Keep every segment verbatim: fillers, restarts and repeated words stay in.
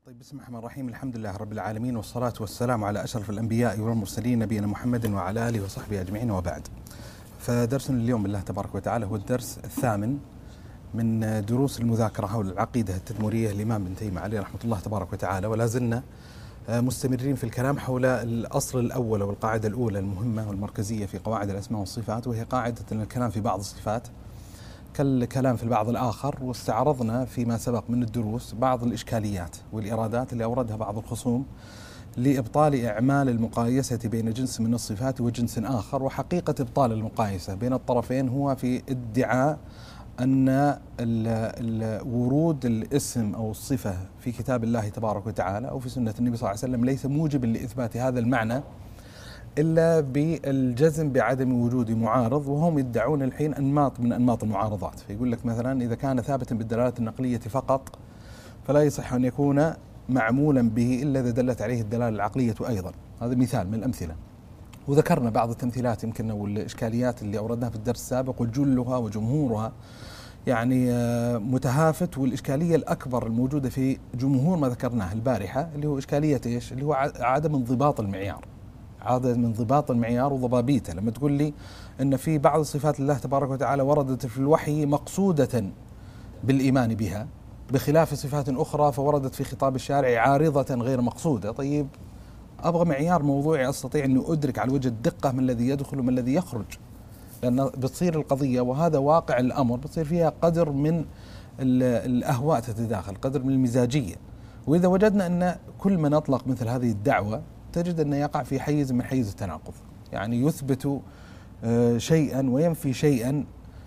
طيب، بسم الله الرحمن الرحيم. الحمد لله رب العالمين، والصلاة والسلام على أشرف الأنبياء والمرسلين نبينا محمد وعلى آله وصحبه أجمعين، وبعد. فدرسنا اليوم بالله تبارك وتعالى هو الدرس الثامن من دروس المذاكرة حول العقيدة التدمرية للإمام ابن تيمية عليه رحمة الله تبارك وتعالى، ولا زلنا مستمرين في الكلام حول الأصل الأول والقاعدة الأولى المهمة والمركزية في قواعد الأسماء والصفات، وهي قاعدة الكلام في بعض الصفات كالكلام في البعض الآخر. واستعرضنا فيما سبق من الدروس بعض الإشكاليات والإرادات اللي أوردها بعض الخصوم لإبطال إعمال المقايسة بين جنس من الصفات وجنس آخر. وحقيقة إبطال المقايسة بين الطرفين هو في ادعاء أن ورود الاسم أو الصفة في كتاب الله تبارك وتعالى أو في سنة النبي صلى الله عليه وسلم ليس موجب لإثبات هذا المعنى إلا بالجزم بعدم وجود معارض، وهم يدعون الحين أنماط من أنماط المعارضات. فيقول لك مثلا إذا كان ثابتا بالدلالة النقلية فقط فلا يصح أن يكون معمولا به إلا إذا دلت عليه الدلالة العقلية أيضا. هذا مثال من الأمثلة، وذكرنا بعض التمثيلات يمكن والإشكاليات اللي أوردناها في الدرس السابق، وجلها وجمهورها يعني متهافت. والإشكالية الأكبر الموجودة في جمهور ما ذكرناه البارحة اللي هو إشكالية إيش؟ اللي هو عدم انضباط المعيار، عدم انضباط المعيار وضبابيته. لما تقول لي أن في بعض صفات الله تبارك وتعالى وردت في الوحي مقصودة بالإيمان بها، بخلاف صفات أخرى فوردت في خطاب الشارع عارضة غير مقصودة. طيب، أبغى معيار موضوعي أستطيع أن أدرك على وجه الدقة من الذي يدخل ومن الذي يخرج، لأن بتصير القضية، وهذا واقع الأمر، بتصير فيها قدر من الأهواء تتداخل، قدر من المزاجية. وإذا وجدنا أن كل من أطلق مثل هذه الدعوة تجد أنه يقع في حيز من حيز التناقض، يعني يثبت شيئا وينفي شيئا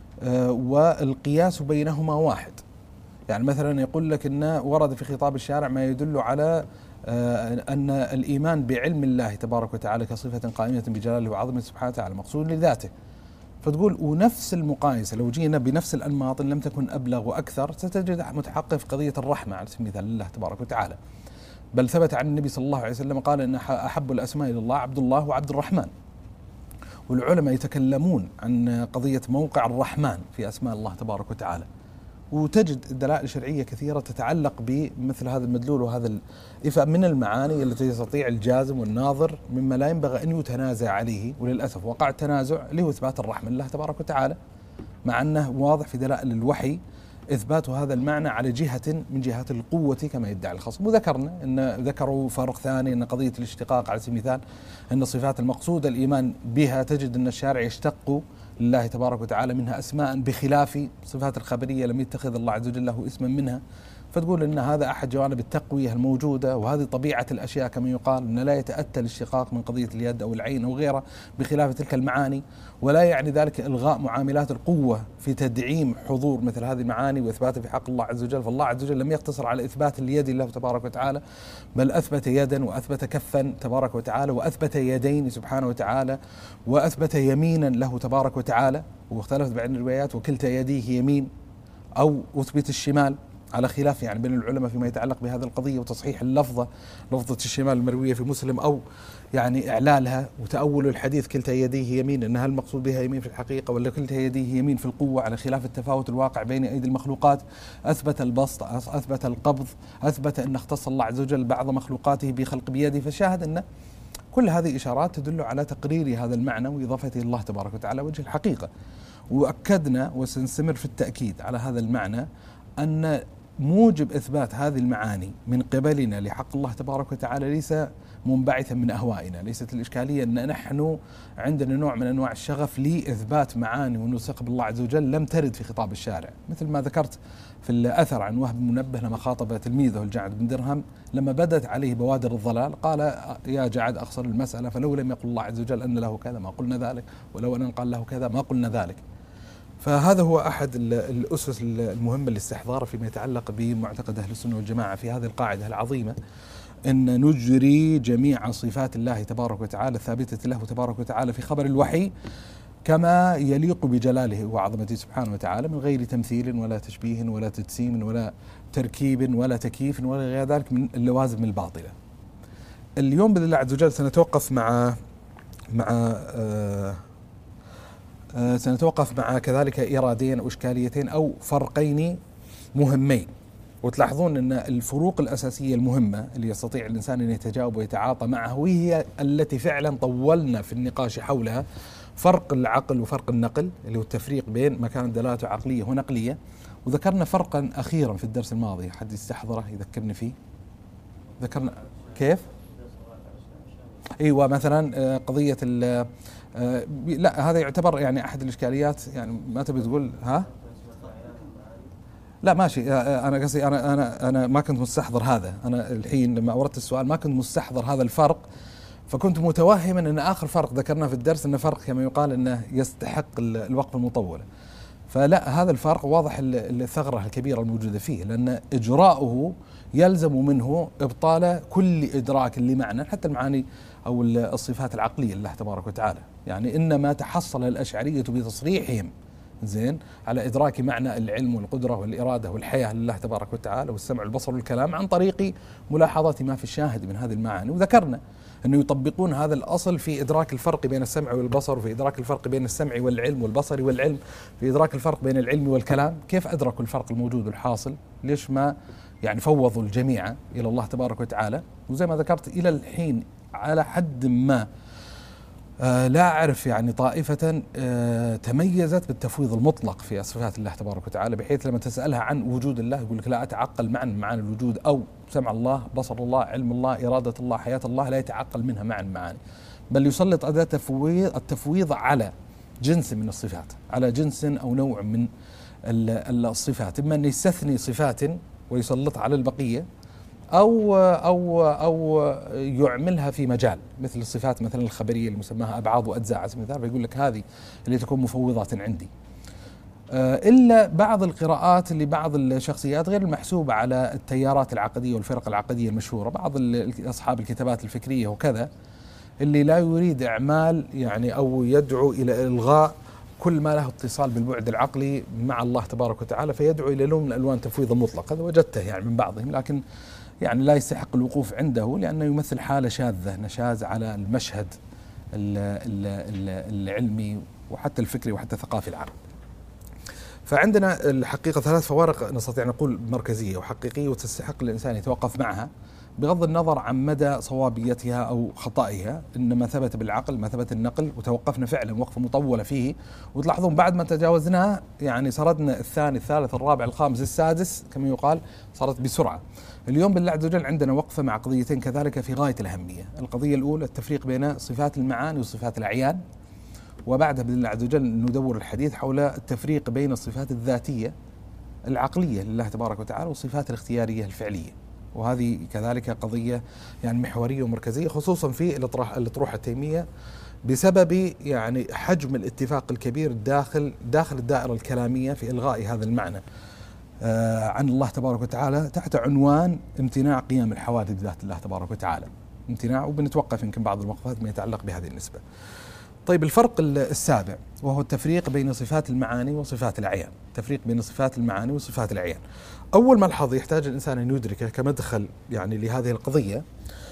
والقياس بينهما واحد. يعني مثلا يقول لك أن ورد في خطاب الشارع ما يدل على أن الإيمان بعلم الله تبارك وتعالى كصفة قائمة بجلاله وعظمته سبحانه وتعالى مقصود لذاته. فتقول ونفس المقايسة لو جينا بنفس الأنماط إن لم تكن أبلغ وأكثر ستجد متحقق في قضية الرحمة على سبيل المثال لله تبارك وتعالى. بل ثبت عن النبي صلى الله عليه وسلم قال إن أحب الأسماء إلى الله عبد الله وعبد الرحمن. والعلماء يتكلمون عن قضية موقع الرحمن في أسماء الله تبارك وتعالى، وتجد دلائل شرعية كثيرة تتعلق بمثل هذا المدلول وهذا الإفاء من المعاني التي يستطيع الجازم والناظر مما لا ينبغي أن يتنازع عليه. وللأسف وقع التنازع اللي هو إثبات الرحمة لله تبارك وتعالى، مع أنه واضح في دلائل الوحي إثبات هذا المعنى على جهة من جهات القوة كما يدعي الخصم. وذكرنا أن ذكروا فرق ثاني أن قضية الاشتقاق على سبيل المثال أن الصفات المقصودة الإيمان بها تجد أن الشارع يشتق لله تبارك وتعالى منها أسماء بخلاف صفات الخبرية لم يتخذ الله عز وجل له اسما منها. فتقول أن هذا أحد جوانب التقوية الموجودة، وهذه طبيعة الأشياء كما يقال أن لا يتأتى الاشتقاق من قضية اليد أو العين أو غيرها بخلاف تلك المعاني. ولا يعني ذلك إلغاء معاملات القوة في تدعيم حضور مثل هذه المعاني وإثباتها في حق الله عز وجل. فالله عز وجل لم يقتصر على إثبات اليد له تبارك وتعالى، بل أثبت يدا وأثبت كفا تبارك وتعالى وأثبت يدين سبحانه وتعالى وأثبت يمينا له تبارك وتعالى. واختلفت بين الروايات وكلتا يديه يمين أو أثبت الشمال، على خلاف يعني بين العلماء فيما يتعلق بهذه القضية وتصحيح اللفظة، لفظة الشمال المروية في مسلم أو يعني إعلالها، وتأول الحديث كلتا يديه يمين أنها المقصود بها يمين في الحقيقة ولا كلتا يديه يمين في القوة، على خلاف التفاوت الواقع بين أيدي المخلوقات. أثبت البسط، أثبت القبض، أثبت أن اختص الله عز وجل بعض مخلوقاته بخلق بيده. فشاهد أن كل هذه إشارات تدل على تقرير هذا المعنى وإضافته الله تبارك وتعالى وجه الحقيقة. وأكدنا وسنستمر في التأكيد على هذا المعنى أن موجب إثبات هذه المعاني من قبلنا لحق الله تبارك وتعالى ليس منبعثا من أهوائنا. ليست الإشكالية أن نحن عندنا نوع من أنواع الشغف لإثبات معاني ونسق بالله عز وجل لم ترد في خطاب الشارع، مثل ما ذكرت في الأثر عن وهب منبه لما خاطب تلميذه الجعد بن درهم لما بدت عليه بوادر الضلال قال يا جعد أخسر المسألة، فلو لم يقل الله عز وجل أن له كذا ما قلنا ذلك، ولو أن قال له كذا ما قلنا ذلك. فهذا هو أحد الأسس المهمة للاستحضار فيما يتعلق بمعتقد أهل السنة والجماعة في هذه القاعدة العظيمة، أن نجري جميع صفات الله تبارك وتعالى الثابتة له تبارك وتعالى في خبر الوحي كما يليق بجلاله وعظمته سبحانه وتعالى، من غير تمثيل ولا تشبيه ولا تجسيم ولا تركيب ولا تكييف ولا غير ذلك من اللوازم الباطلة. اليوم بإذن الله عز وجل سنتوقف مع مع آه سنتوقف مع كذلك إيرادين أو إشكاليتين أو فرقين مهمين وتلاحظون أن الفروق الأساسية المهمة اللي يستطيع الإنسان أن يتجاوب ويتعاطى معها وهي التي فعلا طولنا في النقاش حولها، فرق العقل وفرق النقل اللي هو التفريق بين مكان دلالته عقلية ونقلية. وذكرنا فرقا أخيرا في الدرس الماضي، حد يستحضره يذكرني فيه؟ ذكرنا كيف؟ ايوه مثلا قضيه ال لا هذا يعتبر يعني احد الاشكاليات، يعني ما تبي تقول ها؟ لا ماشي، انا قصدي انا انا انا ما كنت مستحضر هذا، انا الحين لما اوردت السؤال ما كنت مستحضر هذا الفرق، فكنت متوهما ان اخر فرق ذكرناه في الدرس انه فرق كما يقال انه يستحق الوقفه المطوله. فلا، هذا الفرق واضح الثغرة الكبيرة الموجودة فيه، لأن إجراؤه يلزم منه إبطال كل إدراك لمعنى حتى المعاني أو الصفات العقلية لله تبارك وتعالى. يعني إنما تحصل الأشعرية بتصريحهم زين على إدراك معنى العلم والقدرة والإرادة والحياة لله تبارك وتعالى والسمع والبصر والكلام عن طريق ملاحظة ما في الشاهد من هذه المعاني. وذكرنا أنه يطبقون هذا الأصل في إدراك الفرق بين السمع والبصر، وفي إدراك الفرق بين السمع والعلم والبصر والعلم، في إدراك الفرق بين العلم والكلام. كيف أدركوا الفرق الموجود والحاصل؟ ليش ما يعني فوضوا الجميع إلى الله تبارك وتعالى؟ وزي ما ذكرت إلى الحين على حد ما آه لا أعرف يعني طائفة آه تميزت بالتفويض المطلق في صفات الله تبارك وتعالى، بحيث لما تسألها عن وجود الله يقول لك لا أتعقل معنى معاني الوجود، أو سمع الله، بصر الله، علم الله، إرادة الله، حياة الله، لا يتعقل منها معنى معاني، بل يسلط أداة التفويض التفويض على جنس من الصفات، على جنس أو نوع من الصفات، إما أن يستثني صفات ويسلطها على البقية، أو أو أو يعملها في مجال مثل الصفات مثلا الخبرية اللي مسماها أبعاض وأجزاء على سبيل المثال، فيقول لك هذه اللي تكون مفوضة عندي. إلا بعض القراءات لبعض الشخصيات غير المحسوبة على التيارات العقدية والفرق العقدية المشهورة، بعض أصحاب الكتابات الفكرية وكذا، اللي لا يريد إعمال يعني أو يدعو إلى إلغاء كل ما له اتصال بالبعد العقلي مع الله تبارك وتعالى، فيدعو إلى لون من ألوان تفويض مطلق. هذا وجدته يعني من بعضهم، لكن يعني لا يستحق الوقوف عنده، لأنه يمثل حالة شاذة نشاز على المشهد العلمي وحتى الفكري وحتى الثقافي العام. فعندنا الحقيقة ثلاث فوارق نستطيع نقول مركزية وحقيقية وتستحق الإنسان يتوقف معها بغض النظر عن مدى صوابيتها أو خطئها. إن ما ثبت بالعقل، ما ثبت النقل، وتوقفنا فعلا وقفة مطولة فيه، وتلاحظون بعد ما تجاوزناه يعني سردنا الثاني الثالث الرابع الخامس السادس كما يقال، صارت بسرعة. اليوم بالله عز وجل عندنا وقفة مع قضيتين كذلك في غاية الأهمية. القضية الأولى التفريق بين صفات المعاني وصفات الأعيان، وبعدها بإذن الله عز وجل ندور الحديث حول التفريق بين الصفات الذاتية العقلية لله تبارك وتعالى والصفات الاختيارية الفعلية، وهذه كذلك قضية يعني محورية ومركزية خصوصا في الأطروحة الأطروحة التيمية، بسبب يعني حجم الاتفاق الكبير داخل داخل الدائرة الكلامية في إلغاء هذا المعنى آه عن الله تبارك وتعالى تحت عنوان امتناع قيام الحوادث بذات الله تبارك وتعالى، امتناع. وبنتوقف يمكن بعض الوقفات ما يتعلق بهذه النسبة. طيب، الفرق السابع وهو التفريق بين صفات المعاني وصفات الأعيان، تفريق بين صفات المعاني وصفات الأعيان. أول ملحظ يحتاج الإنسان أن يدركه كمدخل يعني لهذه القضية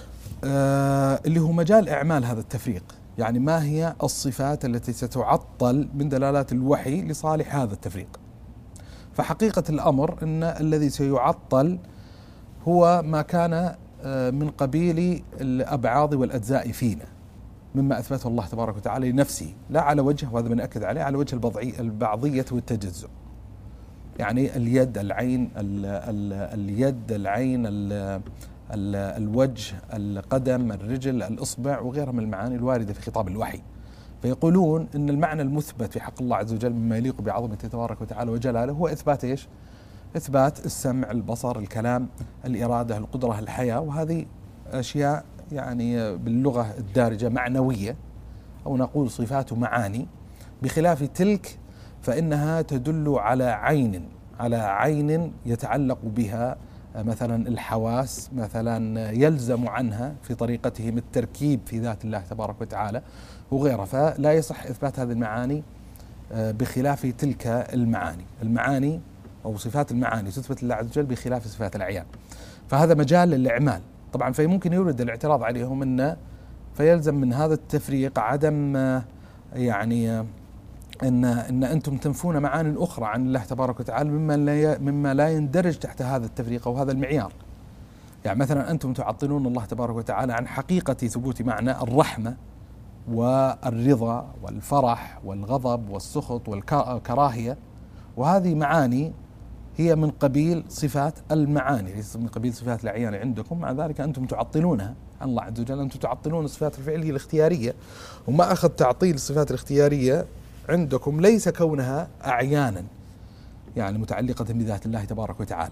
آه اللي هو مجال إعمال هذا التفريق، يعني ما هي الصفات التي ستعطل من دلالات الوحي لصالح هذا التفريق. فحقيقة الأمر أن الذي سيعطل هو ما كان آه من قبيل الأبعاض والأجزاء فينا مما أثبته الله تبارك وتعالى لنفسه، لا على وجه، وهذا بنأكد عليه، على وجه البعضية والتجزؤ. يعني اليد، العين، ال ال اليد، العين، ال ال الوجه، القدم، الرجل، الإصبع، وغيرها من المعاني الواردة في خطاب الوحي. فيقولون إن المعنى المثبت في حق الله عز وجل مما يليق بعظمته تبارك وتعالى وجلاله هو إثبات إيش؟ إثبات السمع، البصر، الكلام، الإرادة، القدرة، الحياة، وهذه أشياء يعني باللغة الدارجة معنوية، أو نقول صفات معاني، بخلاف تلك فإنها تدل على عين، على عين يتعلق بها مثلا الحواس، مثلا يلزم عنها في طريقتهم التركيب في ذات الله تبارك وتعالى وغيرها. فلا يصح إثبات هذه المعاني بخلاف تلك المعاني. المعاني أو صفات المعاني تثبت لله عز وجل بخلاف صفات الأعيان، فهذا مجال للإعمال. طبعا فممكن يورد الاعتراض عليهم أنه فيلزم من هذا التفريق عدم يعني ان ان انتم تنفون معاني اخرى عن الله تبارك وتعالى مما لا مما لا يندرج تحت هذا التفريق او هذا المعيار. يعني مثلا انتم تعطلون الله تبارك وتعالى عن حقيقة ثبوت معنى الرحمة والرضا والفرح والغضب والسخط والكراهية، وهذه معاني هي من قبيل صفات المعاني ليست من قبيل صفات الأعيان عندكم. مع ذلك أنتم تعطلونها عن الله عز وجل. أنتم تعطلون الصفات الفعلية الاختيارية، وما أخذ تعطيل الصفات الاختيارية عندكم ليس كونها أعيانا يعني متعلقة بذات الله تبارك وتعالى.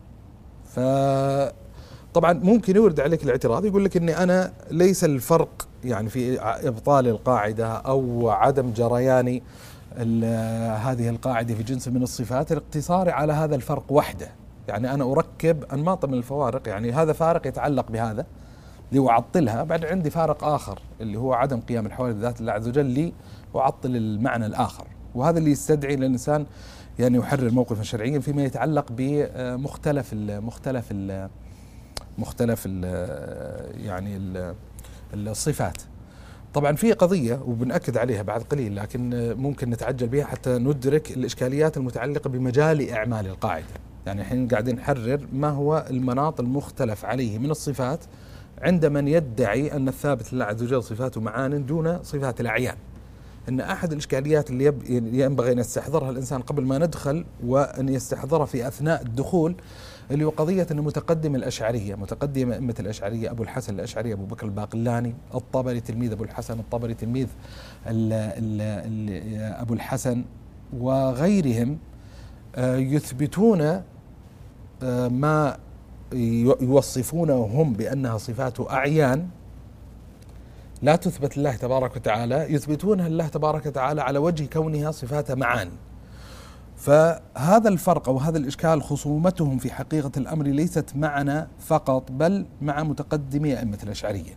فطبعا ممكن يورد عليك الاعتراض يقول لك أني أنا ليس الفرق يعني في إبطال القاعدة أو عدم جريان هذه القاعدة في جنس من الصفات الاقتصار على هذا الفرق وحده. يعني أنا أركب أنماط من الفوارق، يعني هذا فارق يتعلق بهذا لأعطلها، بعد عندي فارق آخر اللي هو عدم قيام الحوادث بذات الله عز وجل لأعطل المعنى الآخر. وهذا اللي يستدعي للإنسان يعني يحرر موقفا شرعيا فيما يتعلق بمختلف ال مختلف ال مختلف ال يعني ال الصفات. طبعا في قضية وبنأكد عليها بعد قليل، لكن ممكن نتعجل بها حتى ندرك الإشكاليات المتعلقة بمجال إعمال القاعدة. يعني الحين قاعدين نحرر ما هو المناط المختلف عليه من الصفات عند من يدعي أن الثابت لله عز وجل صفات معان دون صفات الأعيان. أن أحد الإشكاليات اللي ينبغي أن يستحضرها الإنسان قبل ما ندخل وأن يستحضرها في أثناء الدخول اللي هو قضية أن متقدم الأشعرية، متقدم أئمة الأشعرية أبو الحسن الأشعري أبو بكر الباقلاني، الطبري تلميذ أبو الحسن، الطبري تلميذ ال ال ال أبو الحسن وغيرهم يثبتون ما يوصفونه هم بأنها صفات أعيان لا تثبت لله تبارك وتعالى، يثبتونها لله تبارك وتعالى على وجه كونها صفات معاني. فهذا الفرق أو هذا الإشكال خصومتهم في حقيقة الأمر ليست معنا فقط بل مع متقدمي أئمة الأشعرية،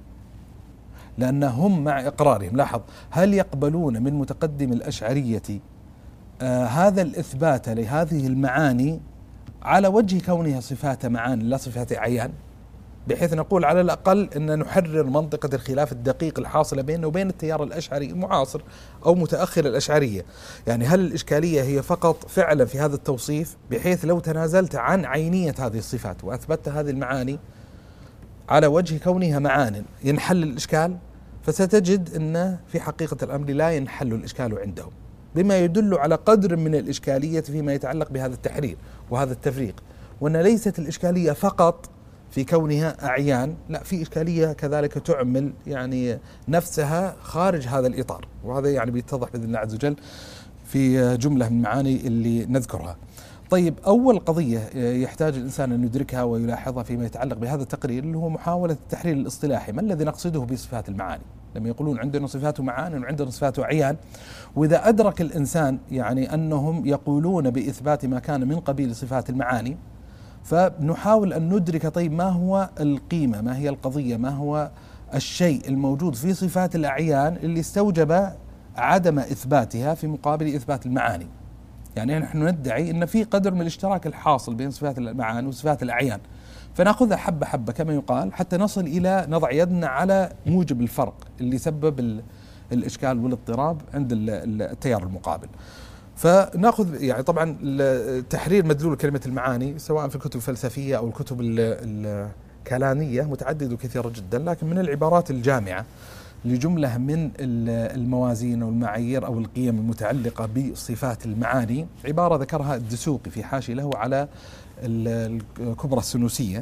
لأنهم مع إقرارهم لاحظ هل يقبلون من متقدم الأشعرية آه هذا الإثبات لهذه المعاني على وجه كونها صفات معاني لا صفات أعيان، بحيث نقول على الأقل أن نحرر منطقة الخلاف الدقيق الحاصلة بينه وبين التيار الأشعري المعاصر أو متأخر الأشعرية. يعني هل الإشكالية هي فقط فعلا في هذا التوصيف، بحيث لو تنازلت عن عينية هذه الصفات وأثبتت هذه المعاني على وجه كونها معان ينحل الإشكال؟ فستجد أن في حقيقة الأمر لا ينحل الإشكال عندهم، بما يدل على قدر من الإشكالية فيما يتعلق بهذا التحرير وهذا التفريق، وأن ليست الإشكالية فقط في كونها أعيان، لا في إشكالية كذلك تعمل يعني نفسها خارج هذا الإطار، وهذا يعني بيتضح بإذن الله عز وجل في جملة من المعاني اللي نذكرها. طيب أول قضية يحتاج الإنسان أن يدركها ويلاحظها فيما يتعلق بهذا التقرير اللي هو محاولة التحرير الاصطلاحي. ما الذي نقصده بصفات المعاني؟ لما يقولون عندنا صفات معاني وعندنا صفات أعيان، وإذا أدرك الإنسان يعني أنهم يقولون بإثبات ما كان من قبيل صفات المعاني، فنحاول أن ندرك طيب ما هو القيمة، ما هي القضية، ما هو الشيء الموجود في صفات الأعيان اللي استوجب عدم إثباتها في مقابل إثبات المعاني. يعني نحن ندعي أن في قدر من الاشتراك الحاصل بين صفات المعاني وصفات الأعيان، فنأخذها حبة حبة كما يقال حتى نصل إلى نضع يدنا على موجب الفرق اللي سبب الإشكال والاضطراب عند التيار المقابل. فناخذ يعني طبعا تحرير مدلول كلمة المعاني سواء في الكتب الفلسفية أو الكتب الكلامية متعدد وكثيرة جدا، لكن من العبارات الجامعة لجملة من الموازين أو المعايير أو القيم المتعلقة بصفات المعاني عبارة ذكرها الدسوقي في حاشية له على الكبرى السنوسية.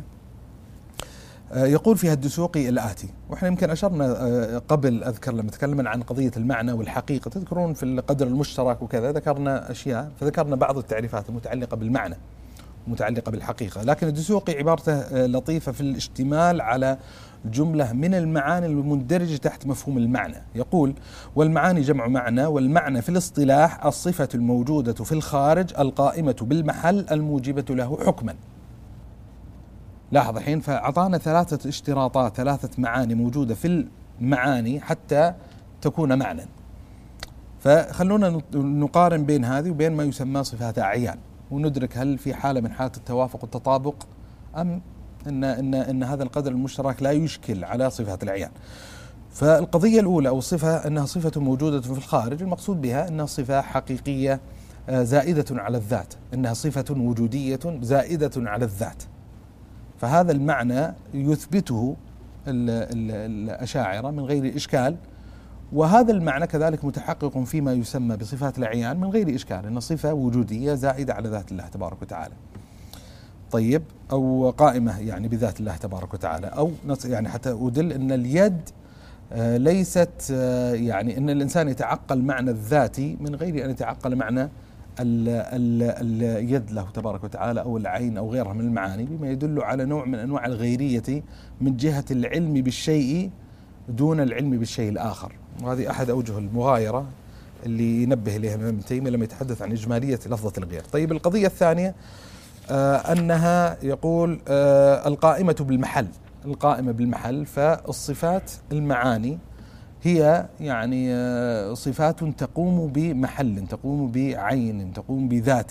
يقول فيها الدسوقي الآتي، وإحنا يمكن أشرنا قبل أذكر لما تكلمنا عن قضية المعنى والحقيقة، تذكرون في القدر المشترك وكذا ذكرنا أشياء، فذكرنا بعض التعريفات المتعلقة بالمعنى متعلقة بالحقيقة، لكن الدسوقي عبارته لطيفة في الاشتمال على جملة من المعاني المندرجة تحت مفهوم المعنى. يقول: والمعاني جمع معنى، والمعنى في الاصطلاح الصفة الموجودة في الخارج القائمة بالمحل الموجبة له حكما. لاحظ الحين فأعطانا ثلاثة اشتراطات، ثلاثة معاني موجودة في المعاني حتى تكون معنى، فخلونا نقارن بين هذه وبين ما يسمى صفات أعيان وندرك هل في حالة من حالات التوافق والتطابق أم إن, إن, إن هذا القدر المشترك لا يشكل على صفات الأعيان. فالقضية الأولى أو الصفة أنها صفة موجودة في الخارج، المقصود بها أنها صفة حقيقية زائدة على الذات، أنها صفة وجودية زائدة على الذات. فهذا المعنى يثبته الأشاعرة من غير إشكال، وهذا المعنى كذلك متحقق فيما يسمى بصفات الأعيان من غير إشكال، أن صفة وجودية زائدة على ذات الله تبارك وتعالى. طيب، أو قائمة يعني بذات الله تبارك وتعالى، أو يعني حتى أدل أن اليد ليست يعني أن الإنسان يتعقل معنى الذاتي من غير أن يتعقل معنى ال ال اليد له تبارك وتعالى أو العين أو غيرها من المعاني، بما يدل على نوع من أنواع الغيرية من جهة العلم بالشيء دون العلم بالشيء الآخر. وهذه أحد أوجه المغايرة اللي ينبه إليها ابن تيمية لما يتحدث عن إجمالية لفظة الغير. طيب، القضية الثانية آه أنها يقول آه القائمة بالمحل، القائمة بالمحل، فالصفات المعاني هي يعني آه صفات تقوم بمحل، تقوم بعين، تقوم بذات.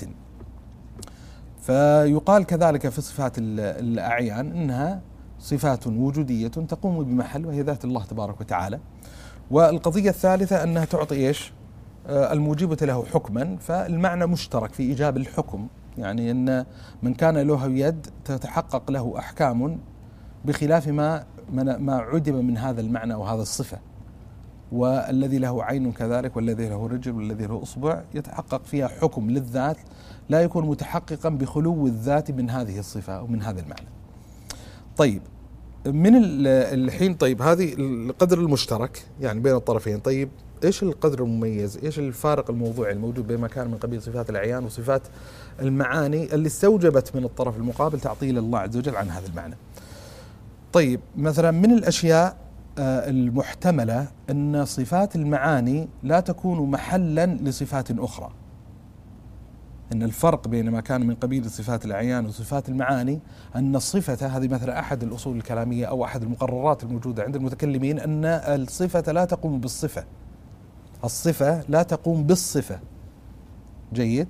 فيقال كذلك في صفات الأعيان أنها صفات وجودية تقوم بمحل، وهي ذات الله تبارك وتعالى. والقضية الثالثة أنها تعطي إيش؟ آه الموجبة له حكما، فالمعنى مشترك في إيجاب الحكم، يعني أن من كان له يد تتحقق له أحكام بخلاف ما ما عدم من هذا المعنى أو هذا الصفة. والذي له عين كذلك، والذي له رجل، والذي له أصبع، يتحقق فيها حكم للذات لا يكون متحققا بخلو الذات من هذه الصفة أو من هذا المعنى. طيب، من الحين طيب هذه القدر المشترك يعني بين الطرفين. طيب، إيش القدر المميز؟ إيش الفارق الموضوعي الموجود بين ما كان من قبيل صفات الأعيان وصفات المعاني اللي استوجبت من الطرف المقابل تعطيل الله عز وجل عن هذا المعنى؟ طيب، مثلا من الأشياء المحتملة أن صفات المعاني لا تكون محلا لصفات أخرى، أن الفرق بين ما كان من قبيل صفات الأعيان وصفات المعاني أن الصفة هذه مثلا أحد الأصول الكلامية أو أحد المقررات الموجودة عند المتكلمين أن الصفة لا تقوم بالصفة، الصفة لا تقوم بالصفة. جيد.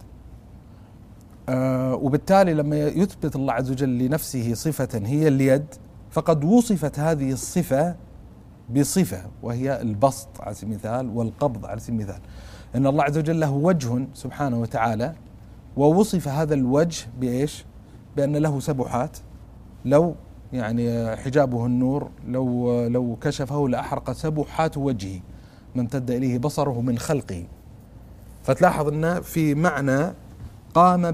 آه وبالتالي لما يثبت الله عز وجل لنفسه صفة هي اليد، فقد وصفت هذه الصفة بصفة وهي البسط على سبيل المثال والقبض على سبيل المثال، أن الله عز وجل له وجه سبحانه وتعالى، ووصف هذا الوجه بإيش؟ بأن له سبحات، لو يعني حجابه النور لو لو كشفه لأحرق سبحات وجهه ما امتد إليه بصره من خلقه. فتلاحظ أن في معنى قام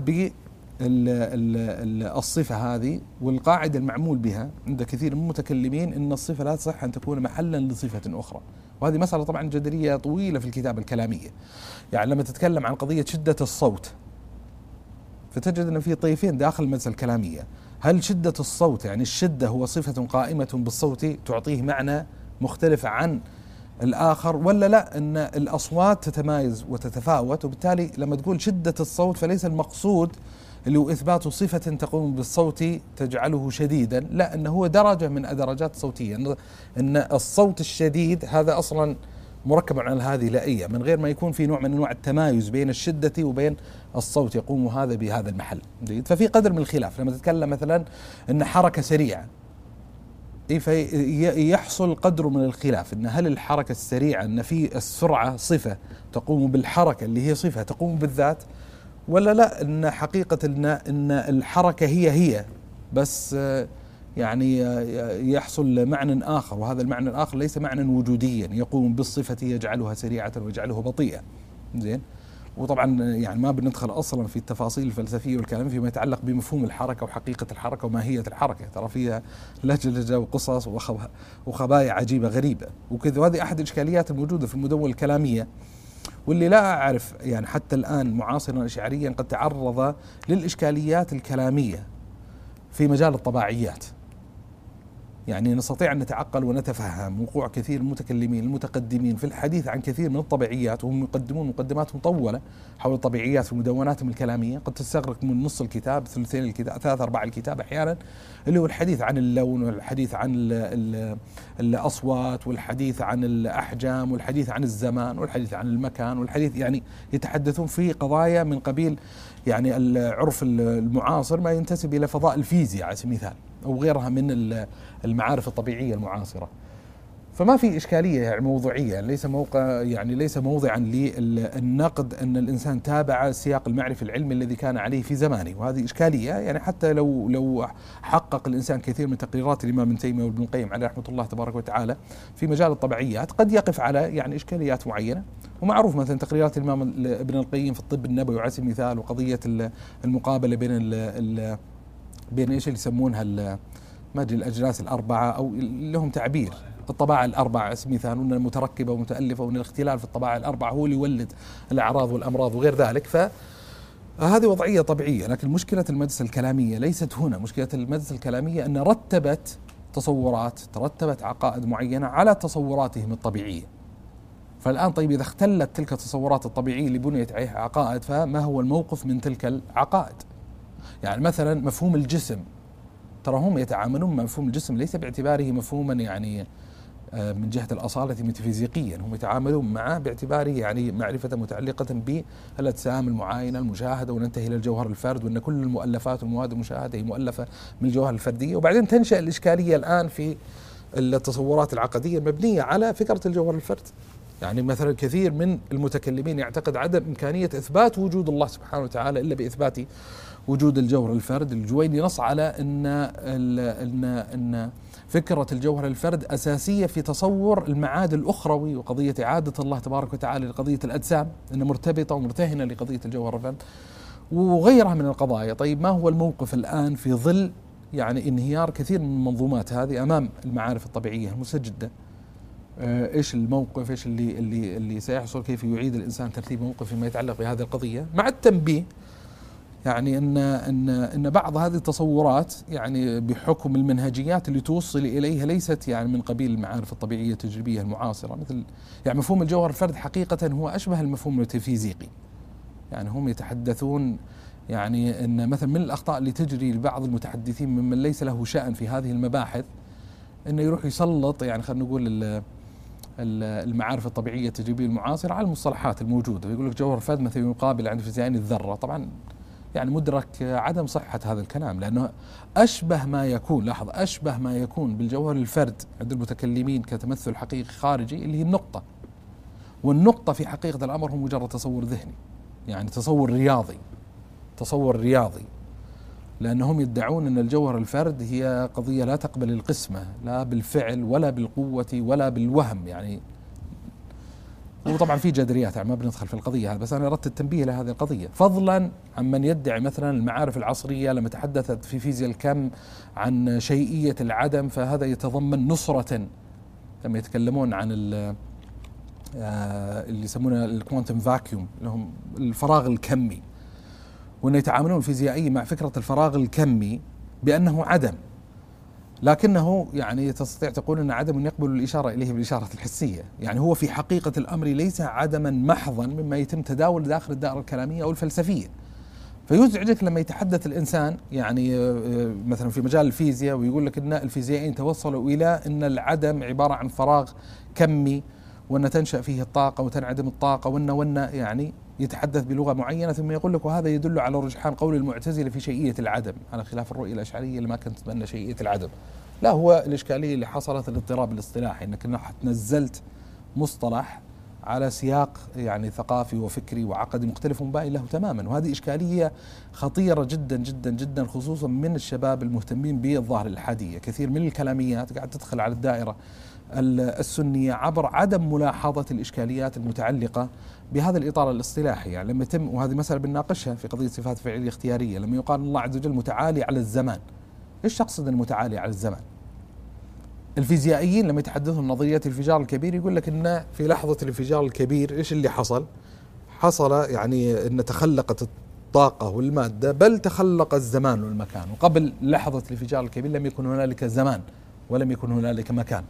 بالصفة هذه، والقاعدة المعمول بها عند كثير من المتكلمين أن الصفة لا تصح أن تكون محلا لصفة أخرى. وهذه مسألة طبعا جدلية طويلة في الكتابة الكلامية. يعني لما تتكلم عن قضية شدة الصوت فتجد أن في طيفين داخل المسألة الكلامية. هل شدة الصوت يعني الشدة هو صفة قائمة بالصوت تعطيه معنى مختلف عن الآخر، ولا لا أن الأصوات تتمايز وتتفاوت، وبالتالي لما تقول شدة الصوت فليس المقصود اللي هو إثبات صفة تقوم بالصوت تجعله شديدا، لا، أنه هو درجة من درجات الصوتية، أن الصوت الشديد هذا أصلا مركب عن هذه لائية من غير ما يكون في نوع من أنواع التمايز بين الشدة وبين الصوت، يقوم هذا بهذا المحل. ففي قدر من الخلاف لما تتكلم مثلا أن حركة سريعة، فيحصل قدر من الخلاف أن هل الحركة السريعة أن في السرعة صفة تقوم بالحركة اللي هي صفة تقوم بالذات، ولا لا أن حقيقة أن, إن الحركة هي هي بس يعني يحصل معنى آخر، وهذا المعنى الآخر ليس معنى وجوديا يقوم بالصفة يجعلها سريعة ويجعله بطيئة. زين. وطبعا يعني ما بندخل أصلا في التفاصيل الفلسفية والكلام فيما يتعلق بمفهوم الحركة وحقيقة الحركة وماهية الحركة، ترى فيها لجلجة وقصص وخبايا عجيبة غريبة وكذا. وهذه أحد الإشكاليات الموجودة في المدونة الكلامية، واللي لا أعرف يعني حتى الآن معاصرا أشعريا قد تعرض للإشكاليات الكلامية في مجال الطباعيات. يعني نستطيع أن نتعقل ونتفهم وقوع كثير من المتكلمين المتقدمين في الحديث عن كثير من الطبيعيات، وهم يقدمون مقدمات مطولة حول الطبيعيات في مدوناتهم الكلامية قد تستغرق من نص الكتاب، ثلثين الكتاب، ثلاث أرباع الكتاب أحيانا، اللي هو الحديث عن اللون والحديث عن ال ال الأصوات والحديث عن الأحجام والحديث عن الزمان والحديث عن المكان والحديث، يعني يتحدثون في قضايا من قبيل يعني العرف المعاصر ما ينتسب إلى فضاء الفيزياء على سبيل المثال أو غيرها من المعارف الطبيعية المعاصرة. فما في إشكالية يعني موضوعية، يعني ليس موقع يعني ليس موضعا للنقد أن الإنسان تابع السياق المعرفي العلمي الذي كان عليه في زمانه، وهذه إشكالية. يعني حتى لو لو حقق الإنسان كثير من تقريرات الإمام ابن تيمية وابن القيم عليه رحمة الله تبارك وتعالى في مجال الطبيعيات، قد يقف على يعني إشكاليات معينة. ومعروف مثلا تقريرات الإمام ابن القيم في الطب النبوي على سبيل المثال، وقضية المقابلة بين ال ال بين ايش اللي يسمونها ما ادري الاجلاس الاربعه، او لهم تعبير الطباع الاربعه على سبيل المثال، وان المتركبه ومتالفه، وان الاختلال في الطباع الاربعه هو اللي يولد الاعراض والامراض وغير ذلك. فهذه وضعيه طبيعيه. لكن مشكله المدرسه الكلاميه ليست هنا. مشكله المدرسه الكلاميه ان رتبت تصورات، ترتبت عقائد معينه على تصوراتهم الطبيعيه. فالان طيب اذا اختلت تلك التصورات الطبيعيه اللي بنيت عليها عقائد، فما هو الموقف من تلك العقائد؟ يعني مثلا مفهوم الجسم، ترى هم يتعاملون مع مفهوم الجسم ليس باعتباره مفهوما يعني من جهة الأصالة ميتافيزيقيا، هم يتعاملون معه باعتباره يعني معرفة متعلقة بالأجسام المعاينة المشاهدة، وننتهي إلى الجوهر الفرد، وأن كل المؤلفات والمواد المشاهدة هي مؤلفة من الجوهر الفردية. وبعدين تنشأ الإشكالية الآن في التصورات العقدية المبنية على فكرة الجوهر الفرد. يعني مثلا كثير من المتكلمين يعتقد عدم إمكانية إثبات وجود الله سبحانه وتعالى إلا بإثبات وجود الجوهر الفرد. الجويني نص على أن أن أن فكرة الجوهر الفرد أساسية في تصور المعاد الأخروي وقضية إعادة الله تبارك وتعالى لقضية الأجسام، أنها مرتبطة ومرتهنة لقضية الجوهر الفرد وغيرها من القضايا. طيب ما هو الموقف الآن في ظل يعني انهيار كثير من المنظومات هذه أمام المعارف الطبيعية المستجدة؟ ايش الموقف، ايش اللي اللي اللي سيحصل، كيف يعيد الانسان ترتيب موقف فيما يتعلق بهذه القضيه، مع التنبيه يعني ان ان ان بعض هذه التصورات يعني بحكم المنهجيات اللي توصل اليها ليست يعني من قبيل المعارف الطبيعيه التجريبيه المعاصره. مثل يعني مفهوم الجوهر الفرد حقيقه هو اشبه المفهوم الميتافيزيقي. يعني هم يتحدثون يعني ان مثلا من الاخطاء اللي تجري لبعض المتحدثين ممن ليس له شأن في هذه المباحث انه يروح يسلط يعني خلينا نقول المعارف الطبيعية التجريبية المعاصرة على المصطلحات الموجودة، يقول لك جوهر الفرد مثلا يقابل عند فيزيائيين الذرة. طبعا يعني مدرك عدم صحة هذا الكلام، لأنه أشبه ما يكون، لاحظ أشبه ما يكون بالجوهر الفرد عند المتكلمين كتمثل حقيقي خارجي اللي هي النقطة، والنقطة في حقيقة الأمر هو مجرد تصور ذهني، يعني تصور رياضي، تصور رياضي، لأنهم يدعون أن الجوهر الفرد هي قضية لا تقبل القسمة، لا بالفعل ولا بالقوة ولا بالوهم. يعني وطبعا في جدريات يعني ما بندخل في القضية هذه، بس أنا أردت التنبيه لهذه القضية، فضلا عن من يدعي مثلا المعارف العصرية لما تحدثت في فيزياء الكم عن شيئية العدم، فهذا يتضمن نصرة لما يتكلمون عن اللي يسمونه الكوانتم فاكيوم، لهم الفراغ الكمي، وأن يتعاملون الفيزيائيين مع فكرة الفراغ الكمي بأنه عدم، لكنه يعني تستطيع تقول أن عدم يقبل الإشارة إليه بالإشارة الحسية. يعني هو في حقيقة الأمر ليس عدما محضا مما يتم تداول داخل الدائرة الكلامية أو الفلسفية. فيزعجك لما يتحدث الإنسان يعني مثلا في مجال الفيزياء ويقول لك أن الفيزيائيين توصلوا إلى أن العدم عبارة عن فراغ كمي، وأن تنشأ فيه الطاقة وتنعدم الطاقة، وأن وأن يعني يتحدث بلغة معينة، ثم يقول لك وهذا يدل على رجحان قول المعتزلة في شيئية العدم، على خلاف الرؤية الأشعرية اللي ما كانت تتبنى شيئية العدم. لا، هو الإشكالية اللي حصلت الاضطراب الاصطلاحي، أنك نزلت مصطلح على سياق يعني ثقافي وفكري وعقدي مختلف ومباين له تماما، وهذه إشكالية خطيرة جدا جدا جدا، خصوصا من الشباب المهتمين بالظاهرة الإلحادية. كثير من الكلاميات قاعد تدخل على الدائرة السنية عبر عدم ملاحظة الإشكاليات المتعلقة بهذا الإطار الاصطلاحي. يعني لما يتم، وهذه مسألة بنناقشها في قضية صفات فعلية اختيارية، لما يقال الله عز وجل متعالي على الزمان، إيش تقصد المتعالي على الزمان؟ الفيزيائيين لما يتحدثون نظريات الانفجار الكبير يقول لك إن في لحظة الانفجار الكبير إيش اللي حصل؟ حصل يعني إن تخلقت الطاقة والمادة، بل تخلق الزمان والمكان، وقبل لحظة الانفجار الكبير لم يكن هنالك زمان ولم يكن هنالك مكان.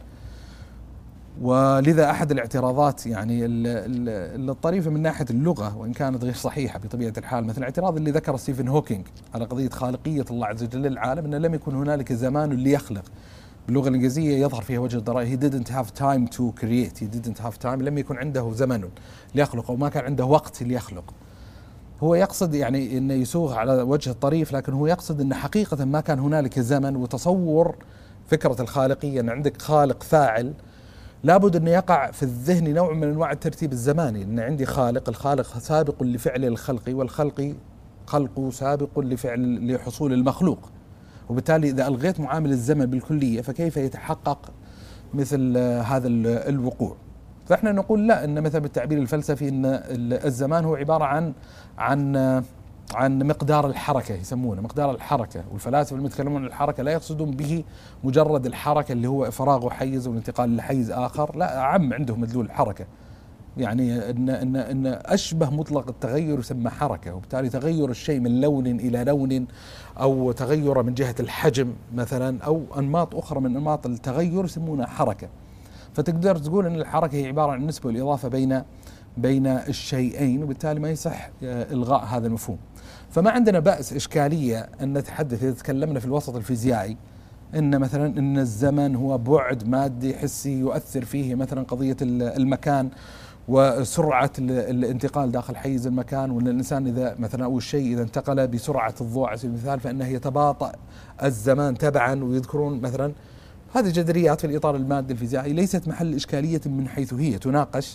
ولذا أحد الاعتراضات يعني الطريفة من ناحية اللغة، وإن كانت غير صحيحة بطبيعة الحال، مثل الاعتراض اللي ذكر ستيفن هوكينج على قضية خالقية الله عز وجل للعالم، أنه لم يكن هنالك زمان ليخلق. باللغة الإنجليزية يظهر فيها وجه الضرائب he didn't have time to create he didn't have time لم يكن عنده زمن ليخلق، أو ما كان عنده وقت ليخلق. هو يقصد يعني أنه يسوغ على وجه الطريف، لكن هو يقصد أن حقيقة ما كان هنالك زمن، وتصور فكرة الخالقية أن عندك خالق فاعل لابد أن يقع في الذهن نوع من أنواع الترتيب الزماني، أن عندي خالق، الخالق سابق لفعل الخلق، والخلق خلقه سابق لفعل لحصول المخلوق، وبالتالي إذا ألغيت معامل الزمن بالكلية فكيف يتحقق مثل هذا الوقوع؟ فإحنا نقول لا، أن مثلا بالتعبير الفلسفي أن الزمان هو عبارة عن عن عن مقدار الحركة، يسمونه مقدار الحركة، والفلاسفة المتكلمون عن الحركة لا يقصدون به مجرد الحركة اللي هو إفراغ حيز والانتقال لحيز آخر، لا، أعم عندهم مدلول الحركة، يعني أن أن أن أشبه مطلق التغير يسمى حركة، وبالتالي تغير الشيء من لون إلى لون أو تغير من جهة الحجم مثلا أو أنماط أخرى من أنماط التغير يسمونها حركة. فتقدر تقول أن الحركة هي عبارة عن النسبة والإضافة بين بين الشيئين، وبالتالي ما يصح إلغاء هذا المفهوم. فما عندنا بأس إشكالية أن نتحدث إذا تكلمنا في الوسط الفيزيائي إن مثلا إن الزمن هو بعد مادي حسي يؤثر فيه مثلا قضية المكان وسرعة الانتقال داخل حيز المكان، وأن الإنسان إذا مثلا أو الشيء إذا انتقل بسرعة الضوء على سبيل المثال فإنه يتباطأ الزمان تبعا، ويذكرون مثلا هذه جذريات في الإطار المادي الفيزيائي ليست محل إشكالية من حيث هي تناقش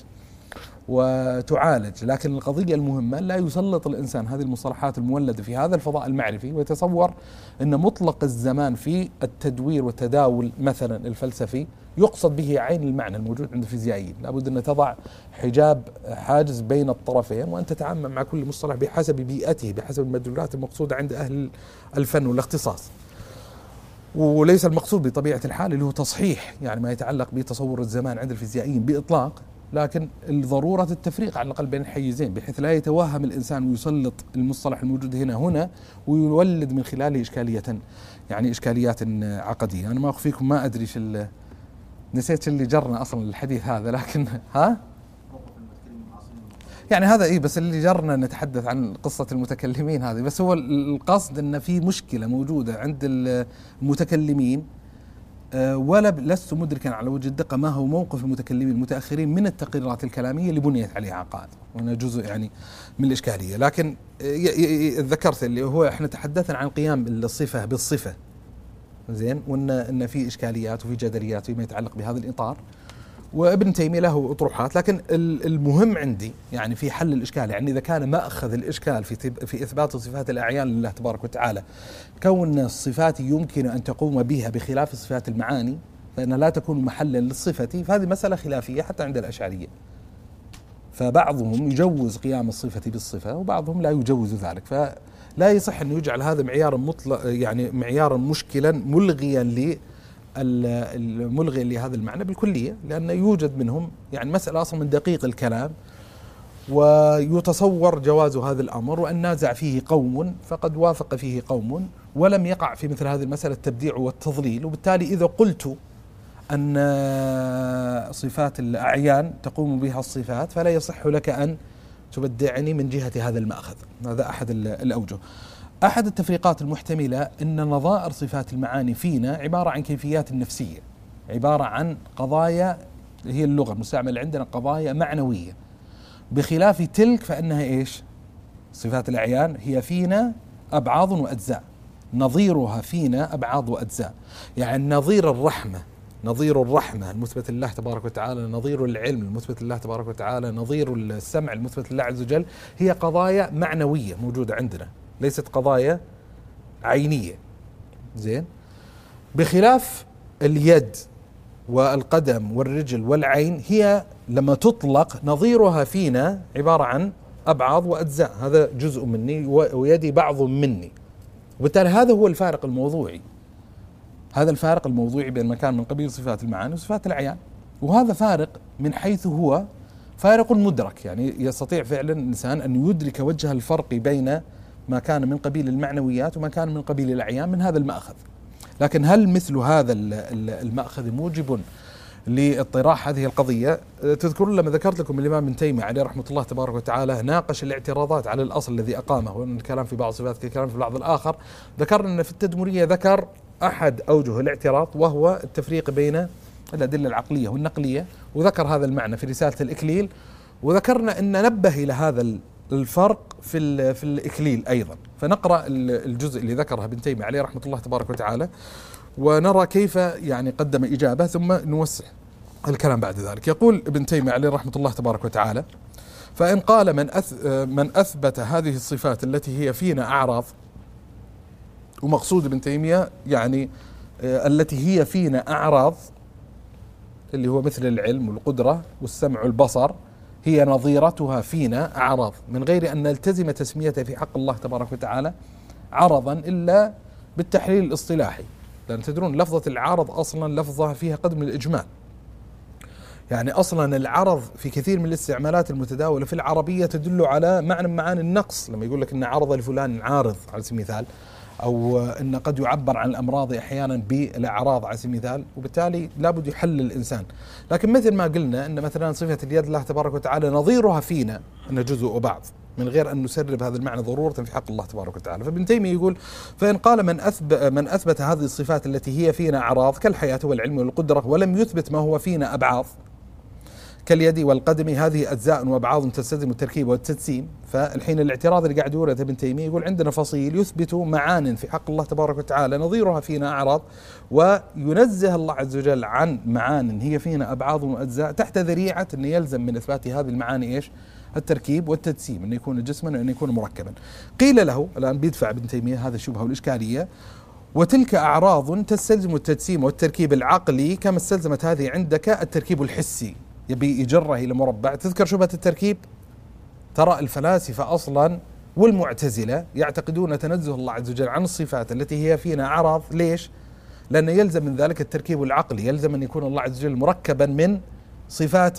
وتعالج، لكن القضية المهمة لا يسلط الإنسان هذه المصطلحات المولدة في هذا الفضاء المعرفي ويتصور أن مطلق الزمان في التدوير والتداول مثلا الفلسفي يقصد به عين المعنى الموجود عند الفيزيائيين. لابد أن تضع حجاب حاجز بين الطرفين، وأن تتعامل مع كل مصطلح بحسب بيئته، بحسب المدلولات المقصودة عند أهل الفن والاختصاص، وليس المقصود بطبيعة الحال اللي هو تصحيح يعني ما يتعلق بتصور الزمان عند الفيزيائيين بإطلاق، لكن ضرورة التفريق على الأقل بين الحيزين بحيث لا يتوهم الإنسان ويسلط المصطلح الموجود هنا هنا ويولد من خلاله إشكالية يعني إشكاليات عقدية. أنا ما أخفيكم ما أدري شو نسيت اللي جرنا أصلا الحديث هذا، لكن ها يعني هذا إيه بس اللي جرنا نتحدث عن قصة المتكلمين هذه، بس هو القصد أن في مشكلة موجودة عند المتكلمين ولا لست مدركا على وجه الدقة ما هو موقف المتكلمين المتأخرين من التقريرات الكلامية اللي بنيت عليها عقائد، وأنا جزء يعني من الإشكالية. لكن ذكرت اللي هو احنا تحدثنا عن قيام الصفة بالصفة زين، وان ان في إشكاليات وفي جدليات فيما يتعلق بهذا الإطار، وابن تيمية له أطروحات، لكن المهم عندي يعني في حل الإشكال، يعني إذا كان مأخذ الإشكال في في إثبات صفات الأعيان لله تبارك وتعالى كون الصفات يمكن أن تقوم بها بخلاف صفات المعاني فإنها لا تكون محلا للصفة، فهذه مسألة خلافية حتى عند الأشعرية، فبعضهم يجوز قيام الصفة بالصفة وبعضهم لا يجوز ذلك، فلا يصح أن يجعل هذا معيارا مطلق يعني معيارا مشكلا ملغيا لي الملغي لهذا المعنى بالكلية، لأن يوجد منهم يعني مسألة أصلا من دقيق الكلام ويتصور جواز هذا الأمر، وأن نازع فيه قوم فقد وافق فيه قوم ولم يقع في مثل هذه المسألة التبديع والتضليل. وبالتالي إذا قلت أن صفات الأعيان تقوم بها الصفات فلا يصح لك أن تبدعني من جهة هذا المأخذ. هذا أحد الأوجه. أحد التفريقات المحتملة أن نظائر صفات المعاني فينا عبارة عن كيفيات نفسية، عبارة عن قضايا هي اللغة المستعملة عندنا قضايا معنوية، بخلاف تلك فإنها إيش؟ صفات الأعيان هي فينا أبعاض وأجزاء، نظيرها فينا أبعاض وأجزاء، يعني نظير الرحمة نظير الرحمة المثبت لله تبارك وتعالى، نظير العلم المثبت لله تبارك وتعالى، نظير السمع المثبت لله عز وجل، هي قضايا معنوية موجودة عندنا ليست قضايا عينية زين، بخلاف اليد والقدم والرجل والعين هي لما تطلق نظيرها فينا عبارة عن أبعاض وأجزاء، هذا جزء مني ويدي بعض مني، وبالتالي هذا هو الفارق الموضوعي، هذا الفارق الموضوعي بين ما كان من قبيل صفات المعاني وصفات الأعيان، وهذا فارق من حيث هو فارق مدرك، يعني يستطيع فعلا الإنسان أن يدرك وجه الفرق بين ما كان من قبيل المعنويات وما كان من قبيل الأعيان من هذا المأخذ. لكن هل مثل هذا المأخذ موجب لاطراح هذه القضية؟ تذكرون لما ذكرت لكم الإمام ابن تيمية عليه رحمة الله تبارك وتعالى ناقش الاعتراضات على الأصل الذي أقامه، وأن الكلام في بعض الصفات كلام في بعض الآخر. ذكرنا أن في التدمرية ذكر أحد أوجه الاعتراض وهو التفريق بين الأدلة العقلية والنقلية، وذكر هذا المعنى في رسالة الإكليل، وذكرنا أن نبه إلى هذا الفرق في في الإكليل أيضا. فنقرأ الجزء اللي ذكره ابن تيمية عليه رحمة الله تبارك وتعالى ونرى كيف يعني قدم إجابة ثم نوسع. الكلام بعد ذلك. يقول ابن تيمية عليه رحمة الله تبارك وتعالى: فإن قال من من أثبت هذه الصفات التي هي فينا أعراض، ومقصود ابن تيمية يعني التي هي فينا أعراض اللي هو مثل العلم والقدرة والسمع والبصر، هي نظيرتها فينا أعراض، من غير أن نلتزم تسميته في حق الله تبارك وتعالى عرضا إلا بالتحليل الاصطلاحي، لأن تدرون لفظة العرض أصلا لفظها فيها قدر من الإجمال، يعني أصلا العرض في كثير من الاستعمالات المتداولة في العربية تدل على معنى من معاني النقص، لما يقول لك إن عرض لفلان عارض على سبيل المثال، أو إن قد يعبر عن الأمراض أحيانا بالأعراض على سبيل المثال، وبالتالي لابد يحلل الإنسان. لكن مثل ما قلنا أن مثلا صفة اليد الله تبارك وتعالى نظيرها فينا أن جزء وبعض، من غير أن نسرب هذا المعنى ضرورة في حق الله تبارك وتعالى. فابن تيمية يقول: فإن قال من أثبت, من أثبت هذه الصفات التي هي فينا أعراض كالحياة والعلم والقدرة، ولم يثبت ما هو فينا أبعاض كاليد والقدم، هذه أجزاء وأبعاض تستلزم التركيب والتجسيم. فالحين الاعتراض اللي قاعد يورد ابن تيمية يقول عندنا فصيل يثبت معان في حق الله تبارك وتعالى نظيرها فينا أعراض، وينزه الله عز وجل عن معان هي فينا أبعاض وأجزاء، تحت ذريعة أن يلزم من إثبات هذه المعاني إيش؟ التركيب والتجسيم، أن يكون جسما وأن يكون مركبا. قيل له، الآن بيدفع ابن تيمية هذا الشبهة والإشكالية: وتلك أعراض تستلزم التجسيم والتركيب العقلي كما استلزمت هذه عندك التركيب الحسي. يبي يجره إلى مربع. تذكر شبهة التركيب؟ ترى الفلاسفة أصلا والمعتزلة يعتقدون تنزه الله عز وجل عن الصفات التي هي فينا أعراض. ليش؟ لأن يلزم من ذلك التركيب العقلي، يلزم أن يكون الله عز وجل مركبا من صفات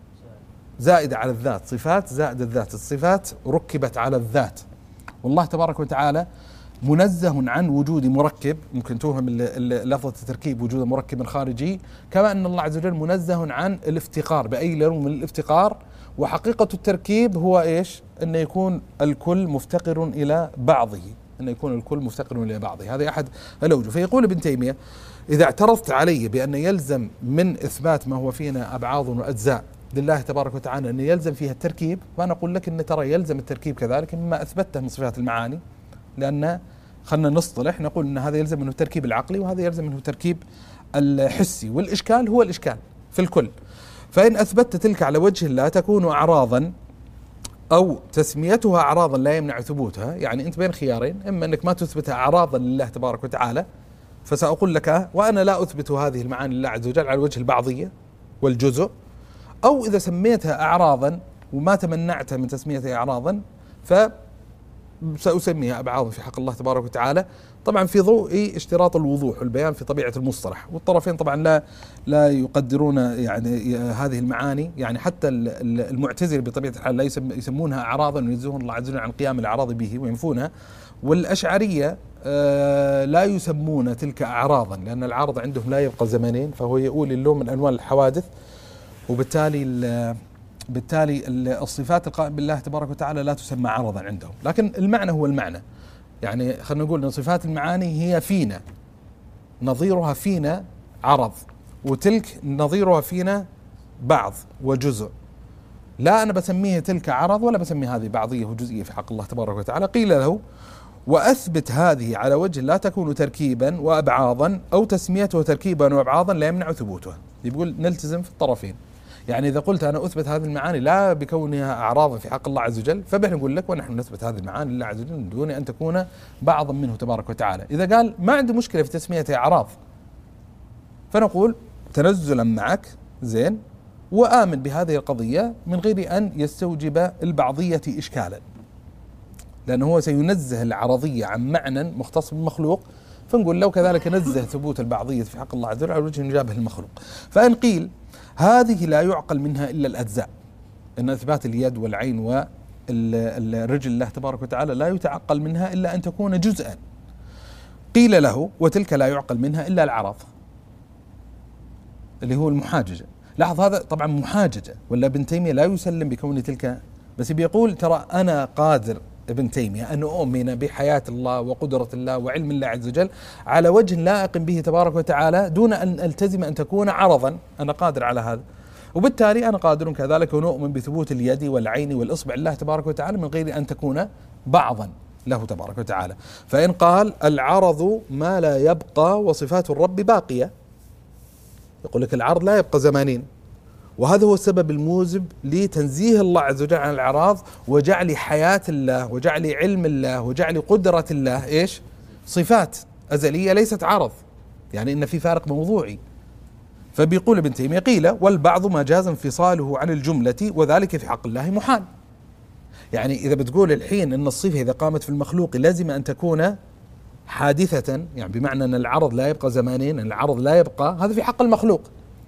زائدة على الذات، صفات زائد الذات، الصفات ركبت على الذات. والله تبارك وتعالى منزه عن وجود مركب، ممكن توهم لفظة التركيب وجود مركب خارجي، كما أن الله عز وجل منزه عن الافتقار بأي لون من الافتقار. وحقيقة التركيب هو إيش؟ أن يكون الكل مفتقر إلى بعضه، أن يكون الكل مفتقر إلى بعضه. هذا أحد الأوجه. فيقول ابن تيمية: إذا اعترضت علي بأن يلزم من إثبات ما هو فينا أبعاض وأجزاء لله تبارك وتعالى أن يلزم فيها التركيب، فأنا أقول لك أن ترى يلزم التركيب كذلك مما أثبته من صفات المعاني، لأن خلنا نصطلح نقول أن هذا يلزم منه التركيب العقلي وهذا يلزم منه التركيب الحسي، والإشكال هو الإشكال في الكل. فإن أثبتت تلك على وجه الله تكون أعراضا، أو تسميتها أعراضا لا يمنع ثبوتها. يعني أنت بين خيارين: إما أنك ما تثبتها أعراضا لله تبارك وتعالى، فسأقول لك وأنا لا أثبت هذه المعاني لله عز وجل على وجه البعضية والجزء، أو إذا سميتها أعراضا وما تمنعتها من تسميتها أعراضا فسأسميها أبعاض في حق الله تبارك وتعالى، طبعا في ضوء اشتراط الوضوح والبيان في طبيعة المصطلح. والطرفين طبعا لا لا يقدرون يعني هذه المعاني، يعني حتى المعتزلة بطبيعة الحال لا يسمونها أعراضا وينزهون الله عز وجل عن قيام الأعراض به وينفونها، والأشعرية لا يسمون تلك أعراضا، لأن العارض عندهم لا يبقى زمنين، فهو يقول اللون من أنواع الحوادث، وبالتالي بالتالي الصفات القائمة بالله تبارك وتعالى لا تسمى عرضا عندهم. لكن المعنى هو المعنى، يعني خلينا نقول أن صفات المعاني هي فينا نظيرها فينا عرض، وتلك نظيرها فينا بعض وجزء. لا أنا بسميه تلك عرض ولا بسميه هذه بعضية وجزئية في حق الله تبارك وتعالى. قيل له: وأثبت هذه على وجه لا تكون تركيبا وأبعاضا، أو تسميته تركيبا وأبعاضا لا يمنع ثبوتها. يقول نلتزم في الطرفين، يعني إذا قلت أنا أثبت هذه المعاني لا بكونها أعراضا في حق الله عز وجل، فبحنا نقول لك ونحن نثبت هذه المعاني لله عز وجل دون أن تكون بعضا منه تبارك وتعالى. إذا قال ما عنده مشكلة في تسميتها أعراض، فنقول تنزلا معك زين، وآمن بهذه القضية من غير أن يستوجب البعضية إشكالا، لأنه هو سينزه العرضية عن معنى مختص بالمخلوق، فنقول لو كذلك نزه ثبوت البعضية في حق الله عز وجل على وجه يجابه المخلوق. فإن قيل هذه لا يعقل منها إلا الأجزاء، أن إثبات اليد والعين والرجل الله تبارك وتعالى لا يتعقل منها إلا أن تكون جزءا. قيل له: وتلك لا يعقل منها إلا العرض، اللي هو المحاججة. لاحظ هذا طبعا محاججة، ولا ابن تيمية لا يسلم بكون تلك، بس بيقول ترى أنا قادر ابن تيمية أن أؤمن بحياة الله وقدرة الله وعلم الله عز وجل على وجه لائق به تبارك وتعالى دون أن ألتزم أن تكون عرضا، أنا قادر على هذا، وبالتالي أنا قادر كذلك ونؤمن بثبوت اليد والعين والإصبع الله تبارك وتعالى من غير أن تكون بعضا له تبارك وتعالى. فإن قال العرض ما لا يبقى وصفات الرب باقية، يقول لك العرض لا يبقى زمانين، وهذا هو السبب الموجب لتنزيه الله عز وجل عن الأعراض وجعل حياة الله وجعل علم الله وجعل قدرة الله إيش؟ صفات أزلية ليست عرض، يعني إن في فارق موضوعي. فبيقول ابن تيمية قيل والبعض ما جاز انفصاله عن الجملة وذلك في حق الله محال. يعني إذا بتقول الحين أن الصفة إذا قامت في المخلوق لازم أن تكون حادثة، يعني بمعنى أن العرض لا يبقى زمانين، أن العرض لا يبقى، هذا في حق المخلوق.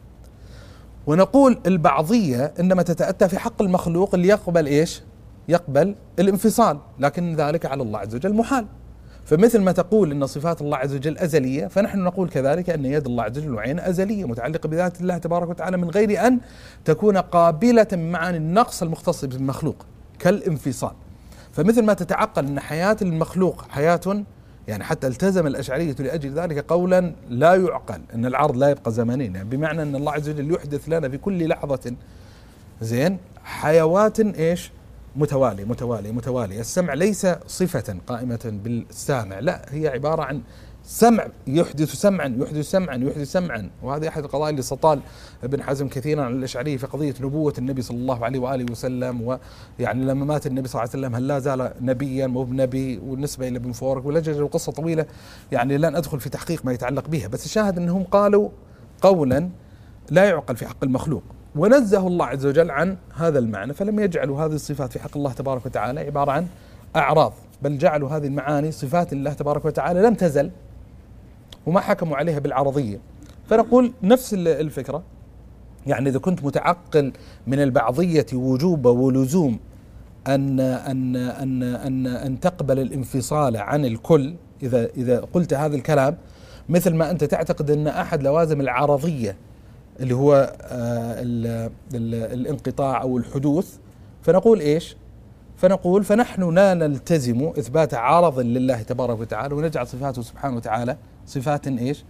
ونقول البعضية إنما تتأتى في حق المخلوق اللي يقبل إيش؟ يقبل الانفصال، لكن ذلك على الله عز وجل محال. فمثل ما تقول أن صفات الله عز وجل أزلية، فنحن نقول كذلك أن يد الله عز وجل وعين أزلية متعلقة بذات الله تبارك وتعالى من غير أن تكون قابلة من معاني النقص المختص بالمخلوق كالانفصال. فمثل ما تتعقل أن حياة المخلوق حياة، يعني حتى التزم الأشعرية لأجل ذلك قولا لا يعقل أن العرض لا يبقى زمانين، يعني بمعنى أن الله عز وجل يحدث لنا في كل لحظة زين حيوات إيش؟ متوالية متوالية متوالية. السمع ليس صفة قائمة بالسامع، لا، هي عبارة عن سمع يحدث سمعا يحدث سمعا يحدث سمعا. وهذه أحد القضايا اللي استطال ابن حزم كثيرا عن الأشعرية في قضية نبوة النبي صلى الله عليه وآله وسلم، ويعني لما مات النبي صلى الله عليه وسلم هل لا زال نبيا مو بنبي، والنسبة إلى ابن فورك ولجل قصة طويلة، يعني لن أدخل في تحقيق ما يتعلق بها، بس الشاهد أنهم قالوا قولا لا يعقل في حق المخلوق، ونزه الله عز وجل عن هذا المعنى، فلم يجعلوا هذه الصفات في حق الله تبارك وتعالى عبارة عن أعراض، بل جعلوا هذه المعاني صفات الله تبارك وتعالى لم تزل، وما حكموا عليها بالعرضية. فنقول نفس الفكرة، يعني إذا كنت متعقل من البعضية وجوب ولزوم أن أن أن أن أن تقبل الانفصال عن الكل، إذا إذا قلت هذا الكلام مثل ما أنت تعتقد أن أحد لوازم العرضية اللي هو ال ال الانقطاع أو الحدوث، فنقول إيش؟ فنقول فنحن لا نلتزم إثبات عرض لله تبارك وتعالى ونجعل صفاته سبحانه وتعالى صفات إيش؟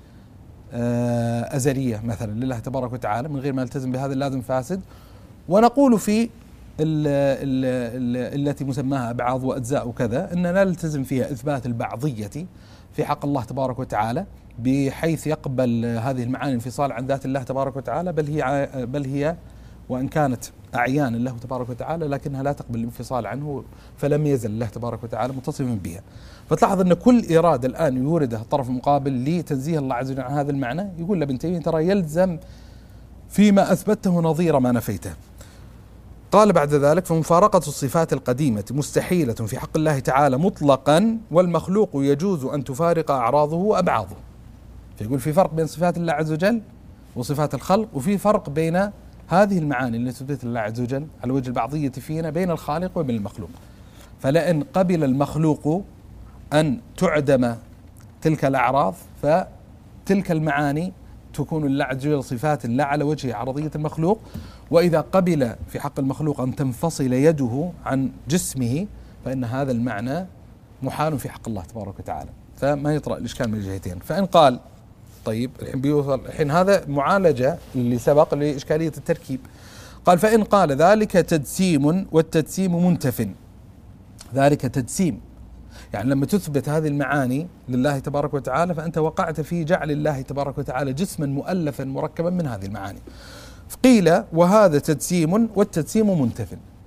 أزلية مثلا لله تبارك وتعالى من غير ما نلتزم بهذا اللازم فاسد. ونقول في ال ال ال التي مسماها أبعاض وأجزاء وكذا أننا لا نلتزم فيها إثبات البعضية في حق الله تبارك وتعالى بحيث يقبل هذه المعاني انفصال عن ذات الله تبارك وتعالى، بل هي بل هي وإن كانت أعيان الله تبارك وتعالى لكنها لا تقبل الانفصال عنه، فلم يزل الله تبارك وتعالى متصفا بها. فتلاحظ أن كل إرادة الآن يورده الطرف المقابل لتنزيه الله عز وجل عن هذا المعنى يقول لابن تيمية ترى يلزم فيما أثبته نظير ما نفيته. قال بعد ذلك فمفارقة الصفات القديمة مستحيلة في حق الله تعالى مطلقا، والمخلوق يجوز أن تفارق أعراضه وأبعاضه. فيقول في فرق بين صفات الله عز وجل وصفات الخلق، وفي فرق بين هذه المعاني التي تثبت الله عز وجل على وجه البعضية فينا بين الخالق وبين المخلوق. فلئن قبل المخلوق أن تعدم تلك الأعراض فتلك المعاني تكون لله عز وجل صفات لا على وجه عرضية المخلوق، وإذا قبل في حق المخلوق أن تنفصل يده عن جسمه فإن هذا المعنى محال في حق الله تبارك وتعالى، فما يطرأ الإشكال من الجهتين. فإن قال طيب الحين بيوصل الحين هذا معالجة اللي سبق لإشكالية التركيب. قال فإن قال ذلك تجسيم والتجسيم منتف، ذلك تجسيم يعني لما تثبت هذه المعاني لله تبارك وتعالى فأنت وقعت في جعل الله تبارك وتعالى جسما مؤلفا مركبا من هذه المعاني. قيل وهذا تجسيم والتجسيم منتف.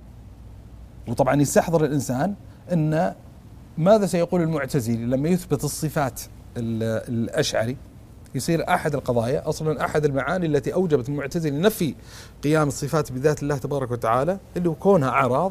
وطبعا يستحضر الإنسان أن ماذا سيقول المعتزلي لما يثبت الصفات الأشعري، يصير أحد القضايا أصلا أحد المعاني التي أوجبت المعتزلة نفي قيام الصفات بذات الله تبارك وتعالى اللي هو كونها أعراض،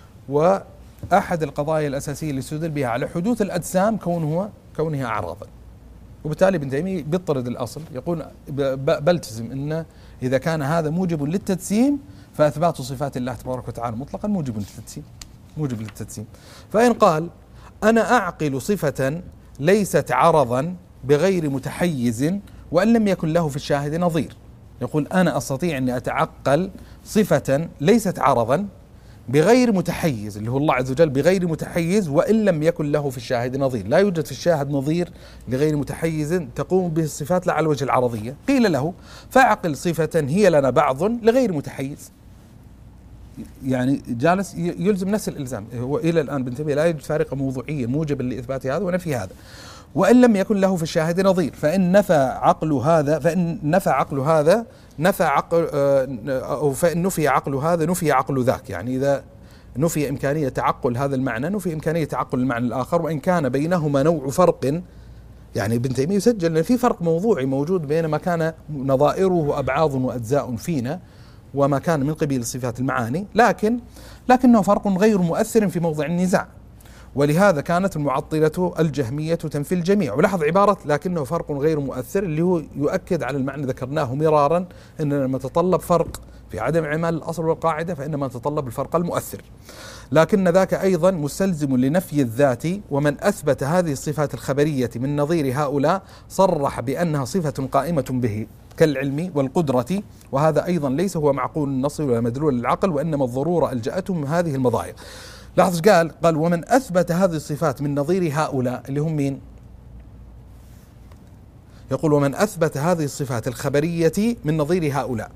وأحد القضايا الأساسية اللي استدل بها على حدوث الأجسام كونه كونها أعراضا. وبالتالي ابن تيمية بيضطرد الأصل، يقول بلتزم أن إذا كان هذا موجب للتجسيم فأثبات صفات الله تبارك وتعالى مطلقا موجب للتجسيم موجب للتجسيم. فإن قال أنا أعقل صفة ليست عرضا بغير متحيز وأن لم يكن له في الشاهد نظير، يقول أنا أستطيع أن أتعقل صفة ليست عرضا بغير متحيز اللي هو الله عز وجل بغير متحيز وإن لم يكن له في الشاهد نظير، لا يوجد في الشاهد نظير لغير متحيز تقوم به الصفات لا على وجه العرضية. قيل له فأعقل صفة هي لنا بعض لغير متحيز، يعني جالس يلزم نفس الإلزام. هو إلى الآن ابن تيمية لا يوجد فارقة موضوعية موجبا لإثبات هذا ونفي هذا، وإن لم يكن له في الشاهد نظير. فإن نفى عقل هذا فإن نفى عقل هذا نفى عقل أو فإن نفي عقل هذا نفي عقل ذاك. يعني إذا نفي إمكانية تعقل هذا المعنى نفي إمكانية تعقل المعنى الآخر، وإن كان بينهما نوع فرق. يعني ابن تيمية يسجل أن في فرق موضوعي موجود بين ما كان نظائره أبعاض وأجزاء فينا وما كان من قبيل صفات المعاني، لكن لكنه فرق غير مؤثر في موضع النزاع. ولهذا كانت المعطلة الجهمية تنفي الجميع. ولاحظ عبارة لكنه فرق غير مؤثر اللي هو يؤكد على المعنى ذكرناه مرارا، أن لما تطلب فرق في عدم اعمال الأصل والقاعدة فإنما تطلب الفرق المؤثر. لكن ذاك أيضا مستلزم لنفي الذات. ومن أثبت هذه الصفات الخبرية من نظير هؤلاء صرح بأنها صفة قائمة به كالعلم والقدرة، وهذا أيضا ليس هو معقول النص ولا مدلول العقل، وإنما الضرورة ألجأتهم هذه المضايق. لاحظ قال قال ومن أثبت هذه الصفات من نظير هؤلاء اللي هم مين؟ يقول ومن أثبت هذه الصفات الخبرية من نظير هؤلاء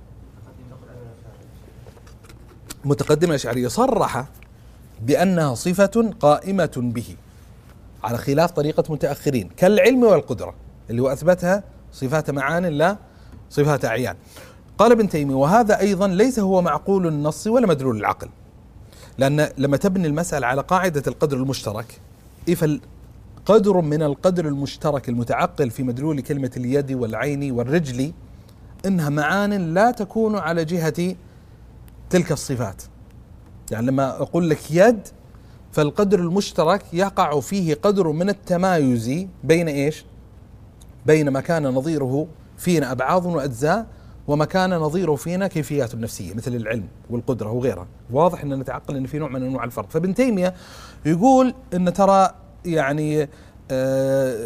متقدم الأشعرية صرح بأنها صفة قائمة به على خلاف طريقة متأخرين كالعلم والقدرة اللي هو أثبتها صفات معان لا صفات أعيان. قال ابن تيمية وهذا أيضا ليس هو معقول النص ولا مدلول العقل، لأن لما تبني المسألة على قاعدة القدر المشترك فالقدر من القدر المشترك المتعقل في مدلول كلمة اليد والعين والرجل إنها معان لا تكون على جهة تلك الصفات. يعني لما أقول لك يد فالقدر المشترك يقع فيه قدر من التمايز بين إيش؟ بين ما كان نظيره فينا أبعاض وأجزاء وما كان نظيره فينا كيفيات نفسية مثل العلم والقدرة وغيرها. واضح أن نتعقل أن في نوع من أنواع الفرق. فابن تيمية يقول أن ترى يعني آه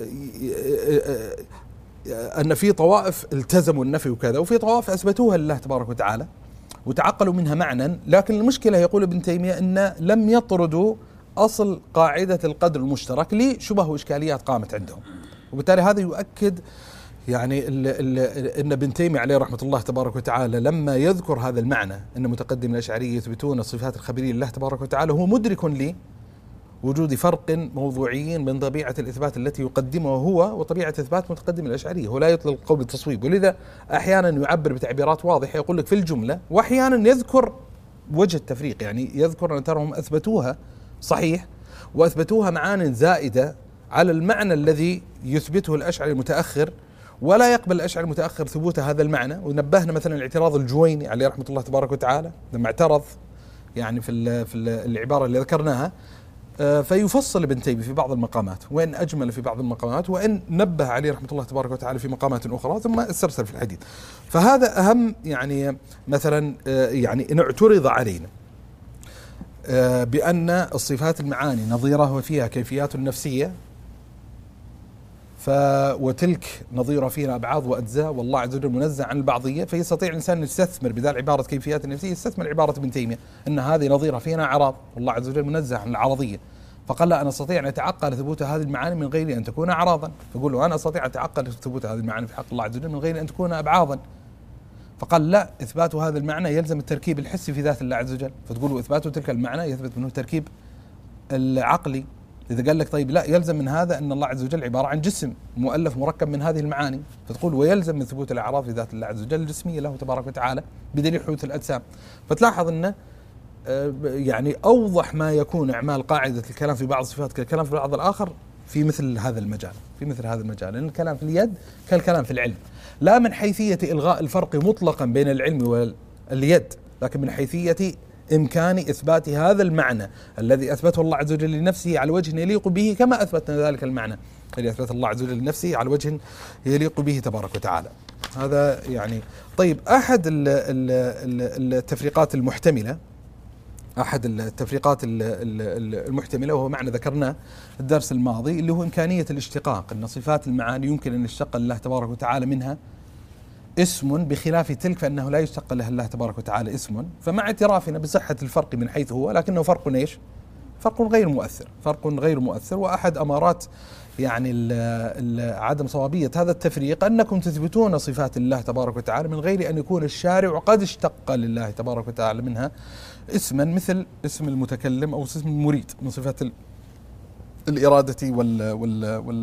أن في طوائف التزموا النفي وكذا وفي طوائف أثبتوها لله تبارك وتعالى وتعقلوا منها معنى، لكن المشكلة يقول ابن تيمية أن لم يطردوا أصل قاعدة القدر المشترك لشبه وإشكاليات قامت عندهم. وبالتالي هذا يؤكد يعني ال ال ان ابن تيمية عليه رحمة الله تبارك وتعالى لما يذكر هذا المعنى ان متقدم الأشعرية يثبتون الصفات الخبرية لله تبارك وتعالى هو مدرك لوجود فرق موضوعي من طبيعة الإثبات التي يقدمه هو وطبيعة إثبات متقدم الأشعرية. هو لا يطلق القول بالتصويب، ولذا أحيانا يعبر بتعبيرات واضحة يقول لك في الجملة، وأحيانا يذكر وجه التفريق، يعني يذكر أن ترهم أثبتوها صحيح وأثبتوها معان زائدة على المعنى الذي يثبته الأشعري المتأخر ولا يقبل الأشعري المتأخر ثبوت هذا المعنى. ونبهنا مثلا الاعتراض الجويني عليه رحمة الله تبارك وتعالى لما اعترض يعني في في العبارة اللي ذكرناها، فيفصل ابن تيمية في بعض المقامات وإن أجمل في بعض المقامات وإن نبه عليه رحمة الله تبارك وتعالى في مقامات أخرى ثم استرسل في الحديث. فهذا أهم يعني مثلا يعني إن اعترض علينا بأن الصفات المعاني نظيرة وفيها كيفيات نفسية ف وتلك نظيرة فينا أبعاض وأجزاء والله عز وجل منزه عن البعضية، فيستطيع الإنسان أن يستثمر بدال عبارة كيفيات النفسية يستثمر عبارة ابن تيمية أن هذه نظيرة فينا أعراض والله عز وجل منزه عن العرضية، فقال لا أنا أستطيع أن أتعقل ثبوت هذه المعاني من غير أن تكون أعراضا، فقول له أنا أستطيع أن أتعقل ثبوت هذه المعاني في حق الله عز وجل من غير أن تكون أبعاضا. فقال لا، إثبات هذا المعنى يلزم التركيب الحسي في ذات الله عز وجل، فتقول له إثبات تلك المعنى يثبت منه التركيب العقلي. إذا قال لك طيب لا، يلزم من هذا أن الله عز وجل عبارة عن جسم مؤلف مركب من هذه المعاني، فتقول ويلزم من ثبوت الأعراض في ذات الله عز وجل الجسمية له تبارك وتعالى بدليل حدوث الأجسام. فتلاحظ أنه يعني أوضح ما يكون إعمال قاعدة الكلام في بعض الصفات كالكلام في بعض الآخر في مثل هذا المجال في مثل هذا المجال لأن الكلام في اليد كالكلام في العلم، لا من حيثية إلغاء الفرق مطلقا بين العلم واليد، لكن من حيثية إمكان إثبات هذا المعنى الذي أثبته الله عز وجل لنفسه على وجه يليق به كما أثبتنا ذلك المعنى الذي أثبته الله عز وجل لنفسه على وجه يليق به تبارك وتعالى. هذا يعني طيب أحد التفريقات المحتملة أحد التفريقات المحتملة وهو معنى ذكرناه الدرس الماضي اللي هو إمكانية الاشتقاق، أن صفات المعاني يمكن أن يشتق لله تبارك وتعالى منها اسم بخلاف تلك فإنه لا يشتق له الله تبارك وتعالى اسم. فمع اعترافنا بصحة الفرق من حيث هو، لكنه فرق ايش؟ فرق غير مؤثر، فرق غير مؤثر. وأحد أمارات يعني ال ال عدم صوابية هذا التفريق أنكم تثبتون صفات الله تبارك وتعالى من غير أن يكون الشارع قد اشتق لله تبارك وتعالى منها اسما مثل اسم المتكلم أو اسم المريد من صفات الإرادة وال وال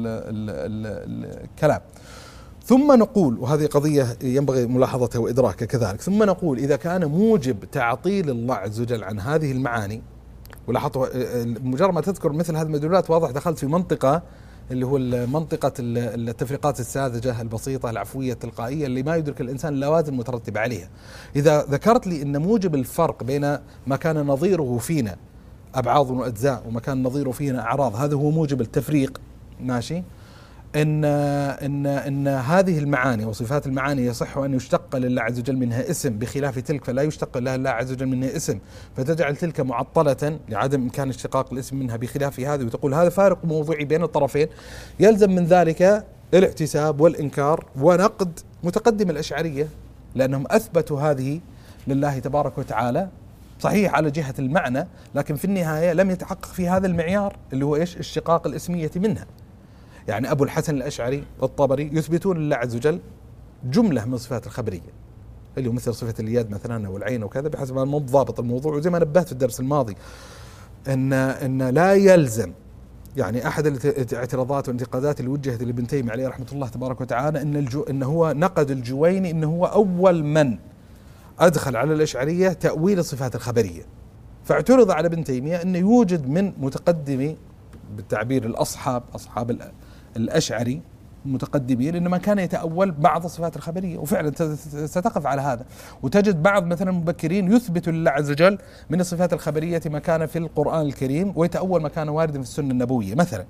وال الكلام. ثم نقول، وهذه قضية ينبغي ملاحظتها وإدراكها كذلك، ثم نقول إذا كان موجب تعطيل الله عز وجل عن هذه المعاني، ولاحظوا مجرد ما تذكر مثل هذه المدلولات واضح دخلت في منطقة اللي هو منطقة التفريقات الساذجة البسيطة العفوية التلقائية اللي ما يدرك الإنسان اللوازم المترتبة عليها. إذا ذكرت لي أن موجب الفرق بين ما كان نظيره فينا أبعاض وأجزاء وما كان نظيره فينا أعراض، هذا هو موجب التفريق، ماشي، إن إن إن هذه المعاني وصفات المعاني يصح أن يشتق لله عز وجل منها اسم بخلاف تلك فلا يشتق لله عز وجل منها اسم، فتجعل تلك معطلة لعدم إمكان اشتقاق الاسم منها بخلاف هذه، وتقول هذا فارق موضوعي بين الطرفين. يلزم من ذلك الاحتساب والإنكار ونقد متقدم الأشعرية، لأنهم أثبتوا هذه لله تبارك وتعالى صحيح على جهة المعنى، لكن في النهاية لم يتحقق في هذا المعيار اللي هو إيش؟ اشتقاق الاسمية منها. يعني أبو الحسن الأشعري والطبري يثبتون لله عز وجل جملة من الصفات الخبرية اللي هو مثل صفة اليد مثلا أو العين وكذا، بحسب ما مو ضابط الموضوع. وزي ما نبهت في الدرس الماضي إن إن لا يلزم، يعني أحد الاعتراضات والانتقادات اللي وجهت لابن تيمية عليه رحمة الله تبارك وتعالى إن الجو إن هو نقد الجويني إنه هو أول من أدخل على الأشعرية تأويل الصفات الخبرية، فاعترض على ابن تيمية أنه يوجد من متقدمي بالتعبير الأصحاب أصحاب الأشعري المتقدمين إنما كان يتأول بعض الصفات الخبرية، وفعلا ستقف على هذا. وتجد بعض مثلا المبكرين يثبت لله عز وجل من الصفات الخبرية ما كان في القرآن الكريم ويتأول ما كان واردا في السنة النبوية مثلا.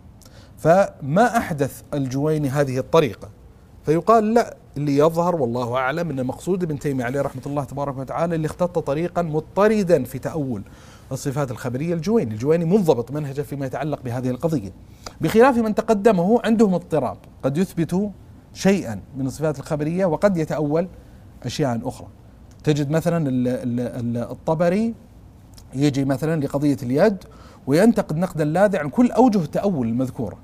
فما أحدث الجويني هذه الطريقة، فيقال لا، اللي يظهر والله أعلم أن مقصود ابن تيمية عليه رحمة الله تبارك وتعالى اللي اختط طريقا مضطردا في تأول الصفات الخبرية الجويني. الجويني منضبط منهجه فيما يتعلق بهذه القضية، بخلاف من تقدمه عندهم اضطراب، قد يثبتوا شيئا من الصفات الخبرية وقد يتأول أشياء أخرى. تجد مثلا الطبري يجي مثلا لقضية اليد وينتقد نقدا لاذع عن كل أوجه التأول المذكورة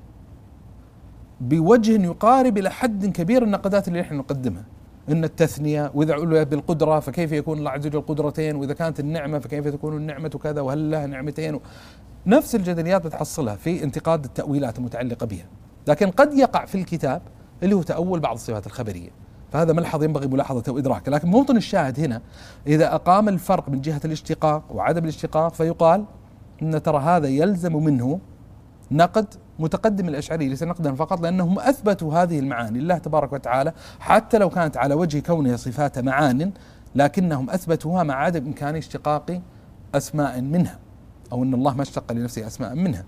بوجه يقارب إلى حد كبير النقدات اللي نحن نقدمها، إن التثنية وإذا علوا بالقدرة فكيف يكون الله عز وجل قدرتين، وإذا كانت النعمة فكيف تكون النعمة كذا، وهل لها نعمتين. نفس الجدليات بتحصلها في انتقاد التأويلات المتعلقة بها، لكن قد يقع في الكتاب اللي هو تأول بعض الصفات الخبرية. فهذا ملحظ ينبغي ملاحظته وإدراكه. لكن موطن الشاهد هنا إذا أقام الفرق من جهة الاشتقاق وعدم الاشتقاق فيقال إن ترى هذا يلزم منه نقد متقدم الأشعري، ليس نقدا فقط، لأنهم أثبتوا هذه المعاني لله تبارك وتعالى حتى لو كانت على وجه كونها صفات معان، لكنهم أثبتوها مع عدم إمكان اشتقاق أسماء منها، أو أن الله ما اشتق لنفسه أسماء منها.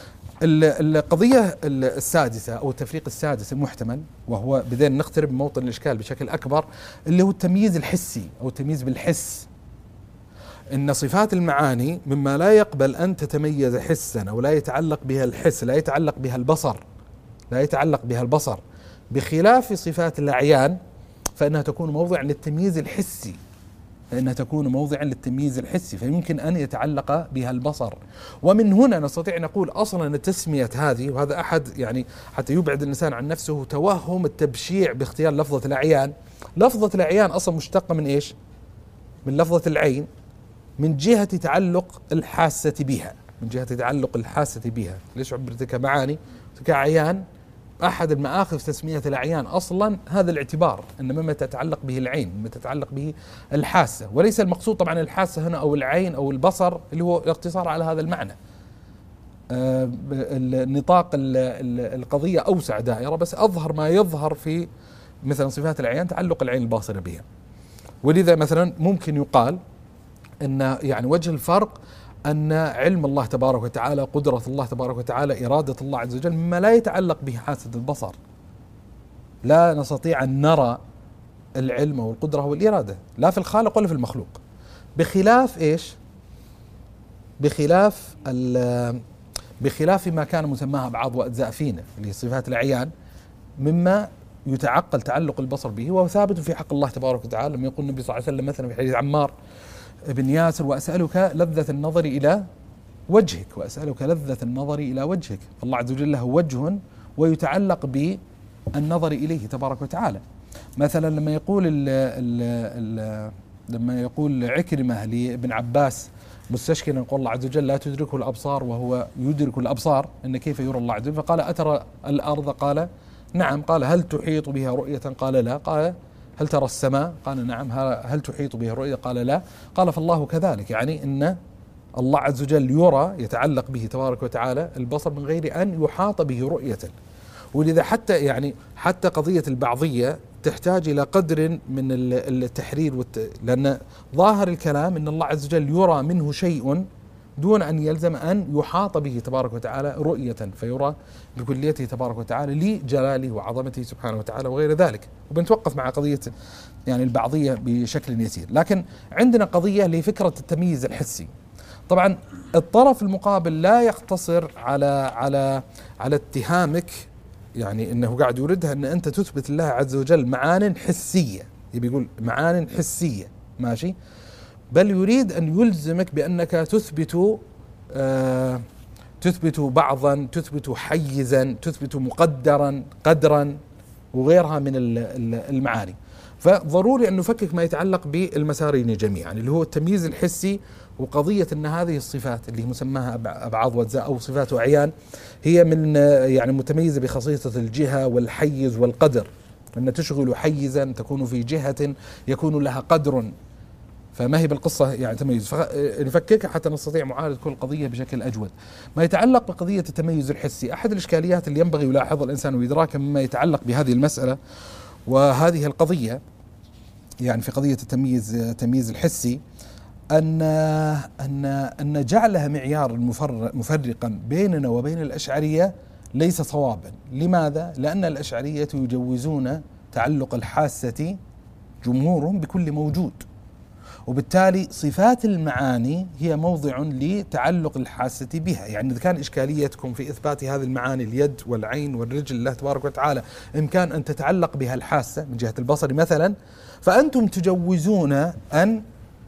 القضية السادسة أو التفريق السادس المحتمل، وهو بدينا نقترب من موطن الإشكال بشكل أكبر، اللي هو التمييز الحسي أو التمييز بالحس. إن صفات المعاني مما لا يقبل أن تتميز حسا أو لا يتعلق بها الحس، لا يتعلق بها البصر لا يتعلق بها البصر بخلاف صفات الأعيان فإنها تكون موضع للتمييز الحسي فإنها تكون موضعا للتمييز الحسي فيمكن أن يتعلق بها البصر. ومن هنا نستطيع نقول أصلا التسمية هذه، وهذا أحد يعني حتى يبعد الإنسان عن نفسه توهم التبشيع باختيار لفظة الأعيان. لفظة الأعيان أصلا مشتقة من إيش؟ من لفظة العين، من جهة تعلق الحاسة بها من جهة تعلق الحاسة بها ليش عبرتك معاني كأعيان. أحد المآخذ تسمية الأعيان أصلا هذا الاعتبار أن مما تتعلق به العين مما تتعلق به الحاسة، وليس المقصود طبعا الحاسة هنا أو العين أو البصر اللي هو الاقتصار على هذا المعنى. آه النطاق القضية أوسع دائرة، بس أظهر ما يظهر في مثلا صفات الأعيان تعلق العين الباصرة بها. ولذا مثلا ممكن يقال أن يعني وجه الفرق أن علم الله تبارك وتعالى، قدرة الله تبارك وتعالى، إرادة الله عز وجل مما لا يتعلق به حاسة البصر. لا نستطيع أن نرى العلم والقدرة والإرادة لا في الخالق ولا في المخلوق، بخلاف إيش؟ بخلاف بخلاف ما كان مسماها بعض وأجزاء فينا اللي صفات الأعيان مما يتعقل تعلق البصر به، وهو ثابت في حق الله تبارك وتعالى. لما يقول النبي صلى الله عليه وسلم مثلا في حديث عمار بن ياسر: وأسألك لذة النظر إلى وجهك وأسألك لذة النظر إلى وجهك. فالله عز وجل له وجه ويتعلق بالنظر إليه تبارك وتعالى. مثلا لما يقول ال ال ال لما يقول عكرمة لابن عباس مستشكلا يقول الله عز وجل لا تدركه الأبصار وهو يدرك الأبصار، إن كيف يرى الله عز وجل؟ فقال أترى الأرض؟ قال نعم. قال هل تحيط بها رؤية؟ قال لا. قال هل ترى السماء؟ قال نعم. هل تحيط بها رؤية؟ قال لا. قال فالله كذلك، يعني إن الله عز وجل يرى، يتعلق به تبارك وتعالى البصر من غير أن يحاط به رؤية. ولذا حتى يعني حتى قضية البعضية تحتاج إلى قدر من التحرير والت... لأن ظاهر الكلام أن الله عز وجل يرى منه شيء دون أن يلزم أن يحاط به تبارك وتعالى رؤية، فيرى بكليته تبارك وتعالى لجلاله وعظمته سبحانه وتعالى وغير ذلك. وبنتوقف مع قضية يعني البعضية بشكل يسير. لكن عندنا قضية لفكرة التمييز الحسي. طبعا الطرف المقابل لا يقتصر على على على اتهامك، يعني انه قاعد يردها ان انت تثبت الله عز وجل معان حسيه، يبي يقول معان حسيه ماشي، بل يريد ان يلزمك بانك تثبت آه تثبت بعضا، تثبت حيزا، تثبت مقدرا قدرا وغيرها من المعاني. فضروري ان نفكك ما يتعلق بالمسارين جميعا اللي هو التمييز الحسي، وقضية أن هذه الصفات اللي مسماها أبعاض وأجزاء أو صفات وأعيان هي من يعني متميزة بخصيصة الجهة والحيز والقدر، أن تشغل حيزا تكون في جهة يكون لها قدر، فما هي بالقصة يعني تميز. فنفككها حتى نستطيع معالجة كل قضية بشكل أجود. ما يتعلق بقضية التميز الحسي، أحد الإشكاليات اللي ينبغي يلاحظها الإنسان ويدراكها مما يتعلق بهذه المسألة وهذه القضية، يعني في قضية التمييز التمييز الحسي، أن أن أن جعلها معيار مفرقا بيننا وبين الأشعرية ليس صوابا. لماذا؟ لأن الأشعرية يجوزون تعلق الحاسة جمهورهم بكل موجود، وبالتالي صفات المعاني هي موضع لتعلق الحاسة بها. يعني إذا كان إشكاليتكم في إثبات هذه المعاني اليد والعين والرجل لله تبارك وتعالى إمكان أن تتعلق بها الحاسة من جهة البصر مثلا، فأنتم تجوزون أن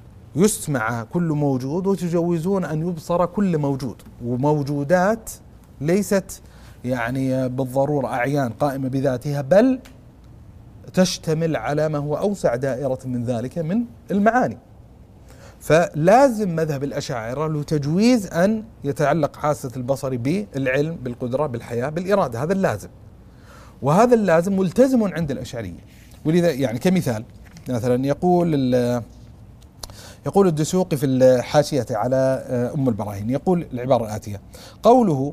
يسمع كل موجود وتجوزون أن يبصر كل موجود، وموجودات ليست يعني بالضرورة أعيان قائمة بذاتها، بل تشتمل على ما هو أوسع دائرة من ذلك من المعاني. فلازم مذهب الأشاعرة له تجويز أن يتعلق حاسة البصر بالعلم بالقدرة بالحياة بالإرادة، هذا اللازم، وهذا اللازم ملتزم عند الأشعرية. ولذا يعني كمثال مثلا يقول يقول الدسوقي في الحاشية على أم البراهين، يقول العبارة الآتية: قوله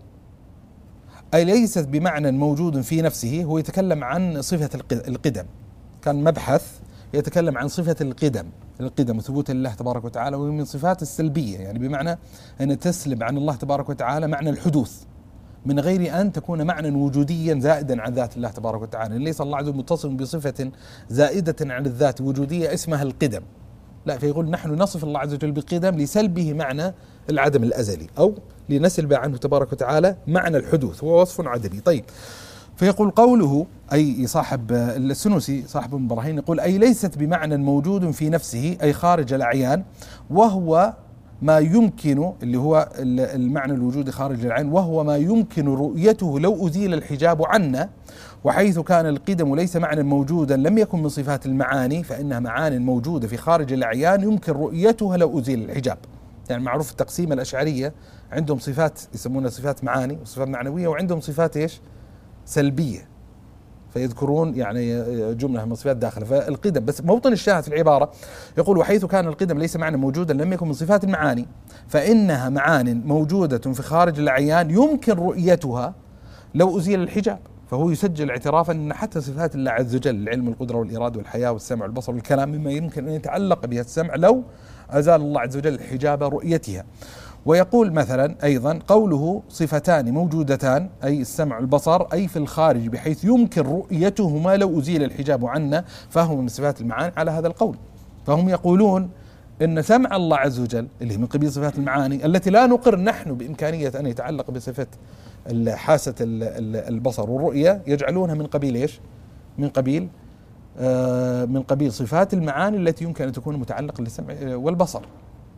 أي ليست بمعنى موجود في نفسه، هو يتكلم عن صفة القدم، كان مبحث يتكلم عن صفة القدم القدم وثبوت الله تبارك وتعالى، وهي من صفات السلبية، يعني بمعنى أن تسلب عن الله تبارك وتعالى معنى الحدوث من غير أن تكون معنى وجوديا زائدا عن ذات الله تبارك وتعالى. ليس الله عز وجل متصل بصفة زائدة عن الذات وجودية اسمها القدم، لا، فيقول نحن نصف الله عز وجل بالقدم لسلبه معنى العدم الأزلي، أو لنسلب عنه تبارك وتعالى معنى الحدوث، هو وصف عدمي. طيب، فيقول قوله أي صاحب السنوسي صاحب البراهين يقول أي ليست بمعنى موجود في نفسه أي خارج الأعيان، وهو ما يمكن اللي هو المعنى الوجود خارج العين، وهو ما يمكن رؤيته لو أزيل الحجاب عنا، وحيث كان القدم ليس معنى موجودا لم يكن من صفات المعاني، فإنها معان موجودة في خارج الأعيان يمكن رؤيتها لو أزيل الحجاب. يعني معروف التقسيم الأشعرية عندهم صفات يسمونها صفات معاني وصفات معنوية، وعندهم صفات إيش؟ سلبية، فيذكرون يعني جملة من صفات داخلة. فالقدم بس موطن الشاهد في العبارة يقول وحيث كان القدم ليس معنى موجودا لم يكن من صفات المعاني، فإنها معان موجودة في خارج الأعيان يمكن رؤيتها لو أزيل الحجاب. فهو يسجل اعترافا أن حتى صفات الله عز وجل العلم والقدرة والإرادة والحياة والسمع والبصر والكلام مما يمكن أن يتعلق بها السمع لو أزال الله عز وجل الحجاب رؤيتها. ويقول مثلا أيضا قوله صفتان موجودتان أي السمع والبصر أي في الخارج بحيث يمكن رؤيتهما لو أزيل الحجاب عنا، فهو من صفات المعاني على هذا القول. فهم يقولون إن سمع الله عز وجل اللي من قبيل صفات المعاني التي لا نقر نحن بإمكانية أن يتعلق بصفة حاسة البصر والرؤية، يجعلونها من قبيل إيش؟ من قبيل آه من قبيل صفات المعاني التي يمكن أن تكون متعلقة للسمع والبصر.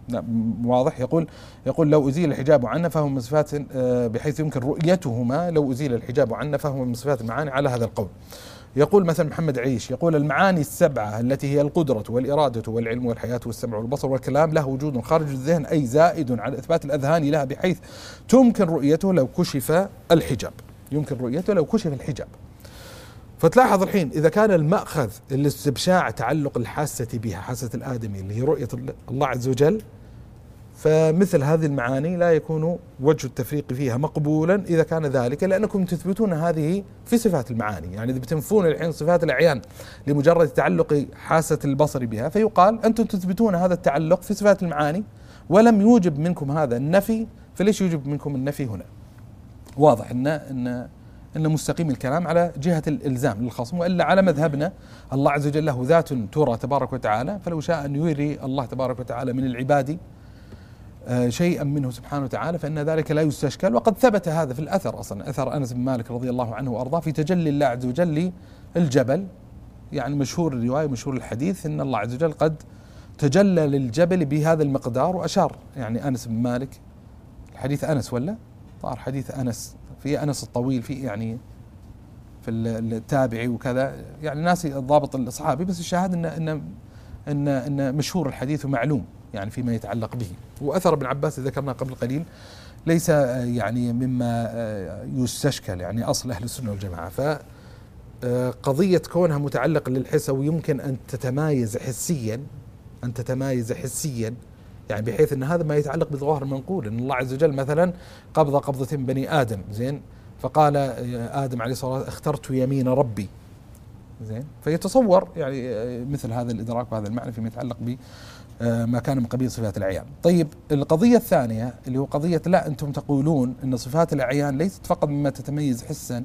واضح. يقول يقول لو أزيل الحجاب عنا فهو من صفات بحيث يمكن رؤيتهما، لو أزيل الحجاب عنا فهو من صفات المعاني على هذا القول. يقول مثلا محمد عيش يقول المعاني السبعة التي هي القدرة والإرادة والعلم والحياة والسمع والبصر والكلام له وجود خارج الذهن، أي زائد على إثبات الأذهان لها بحيث تمكن رؤيته لو كشف الحجاب، يمكن رؤيته لو كشف الحجاب. فتلاحظ الحين إذا كان المأخذ الاستبشاع تعلق الحاسة بها، حاسة الآدمي اللي هي رؤية الله عز وجل، فمثل هذه المعاني لا يكون وجه التفريق فيها مقبولا إذا كان ذلك، لأنكم تثبتون هذه في صفات المعاني. يعني إذا بتنفون الحين صفات الأعيان لمجرد تعلق حاسة البصر بها، فيقال أنتم تثبتون هذا التعلق في صفات المعاني ولم يوجب منكم هذا النفي، فليش يوجب منكم النفي هنا؟ واضح أن أن أن مستقيم الكلام على جهة الإلزام للخصم، وإلا على مذهبنا الله عز وجل له ذات ترى تبارك وتعالى، فلو شاء أن يري الله تبارك وتعالى من العباد شيئا منه سبحانه وتعالى فإن ذلك لا يستشكل. وقد ثبت هذا في الأثر، أصلا أثر أنس بن مالك رضي الله عنه وأرضاه في تجلي الله عز وجل للجبل، يعني مشهور الرواية مشهور الحديث أن الله عز وجل قد تجلى للجبل بهذا المقدار، وأشار يعني أنس بن مالك، الحديث أنس ولا صار حديث أنس، في أنس الطويل، في يعني في التابعي وكذا، يعني ناسي الضابط الصحابي، بس الشاهد إن إن إن إن مشهور الحديث ومعلوم يعني فيما يتعلق به. وأثر ابن عباس ذكرنا قبل قليل ليس يعني مما يستشكل، يعني أصل أهل السنة والجماعة. فقضية كونها متعلق للحس ويمكن أن تتمايز حسيا، أن تتمايز حسيا يعني بحيث أن هذا ما يتعلق بظواهر المنقول، أن الله عز وجل مثلا قبض قبضة بني آدم، زين، فقال آدم عليه الصلاة والسلام اخترت يمين ربي، زين، فيتصور يعني مثل هذا الإدراك وهذا المعنى فيما يتعلق ب ما كان من قبيل صفات الأعيان. طيب القضية الثانية اللي هو قضية لا أنتم تقولون أن صفات الأعيان ليست فقط مما تتميز حسا،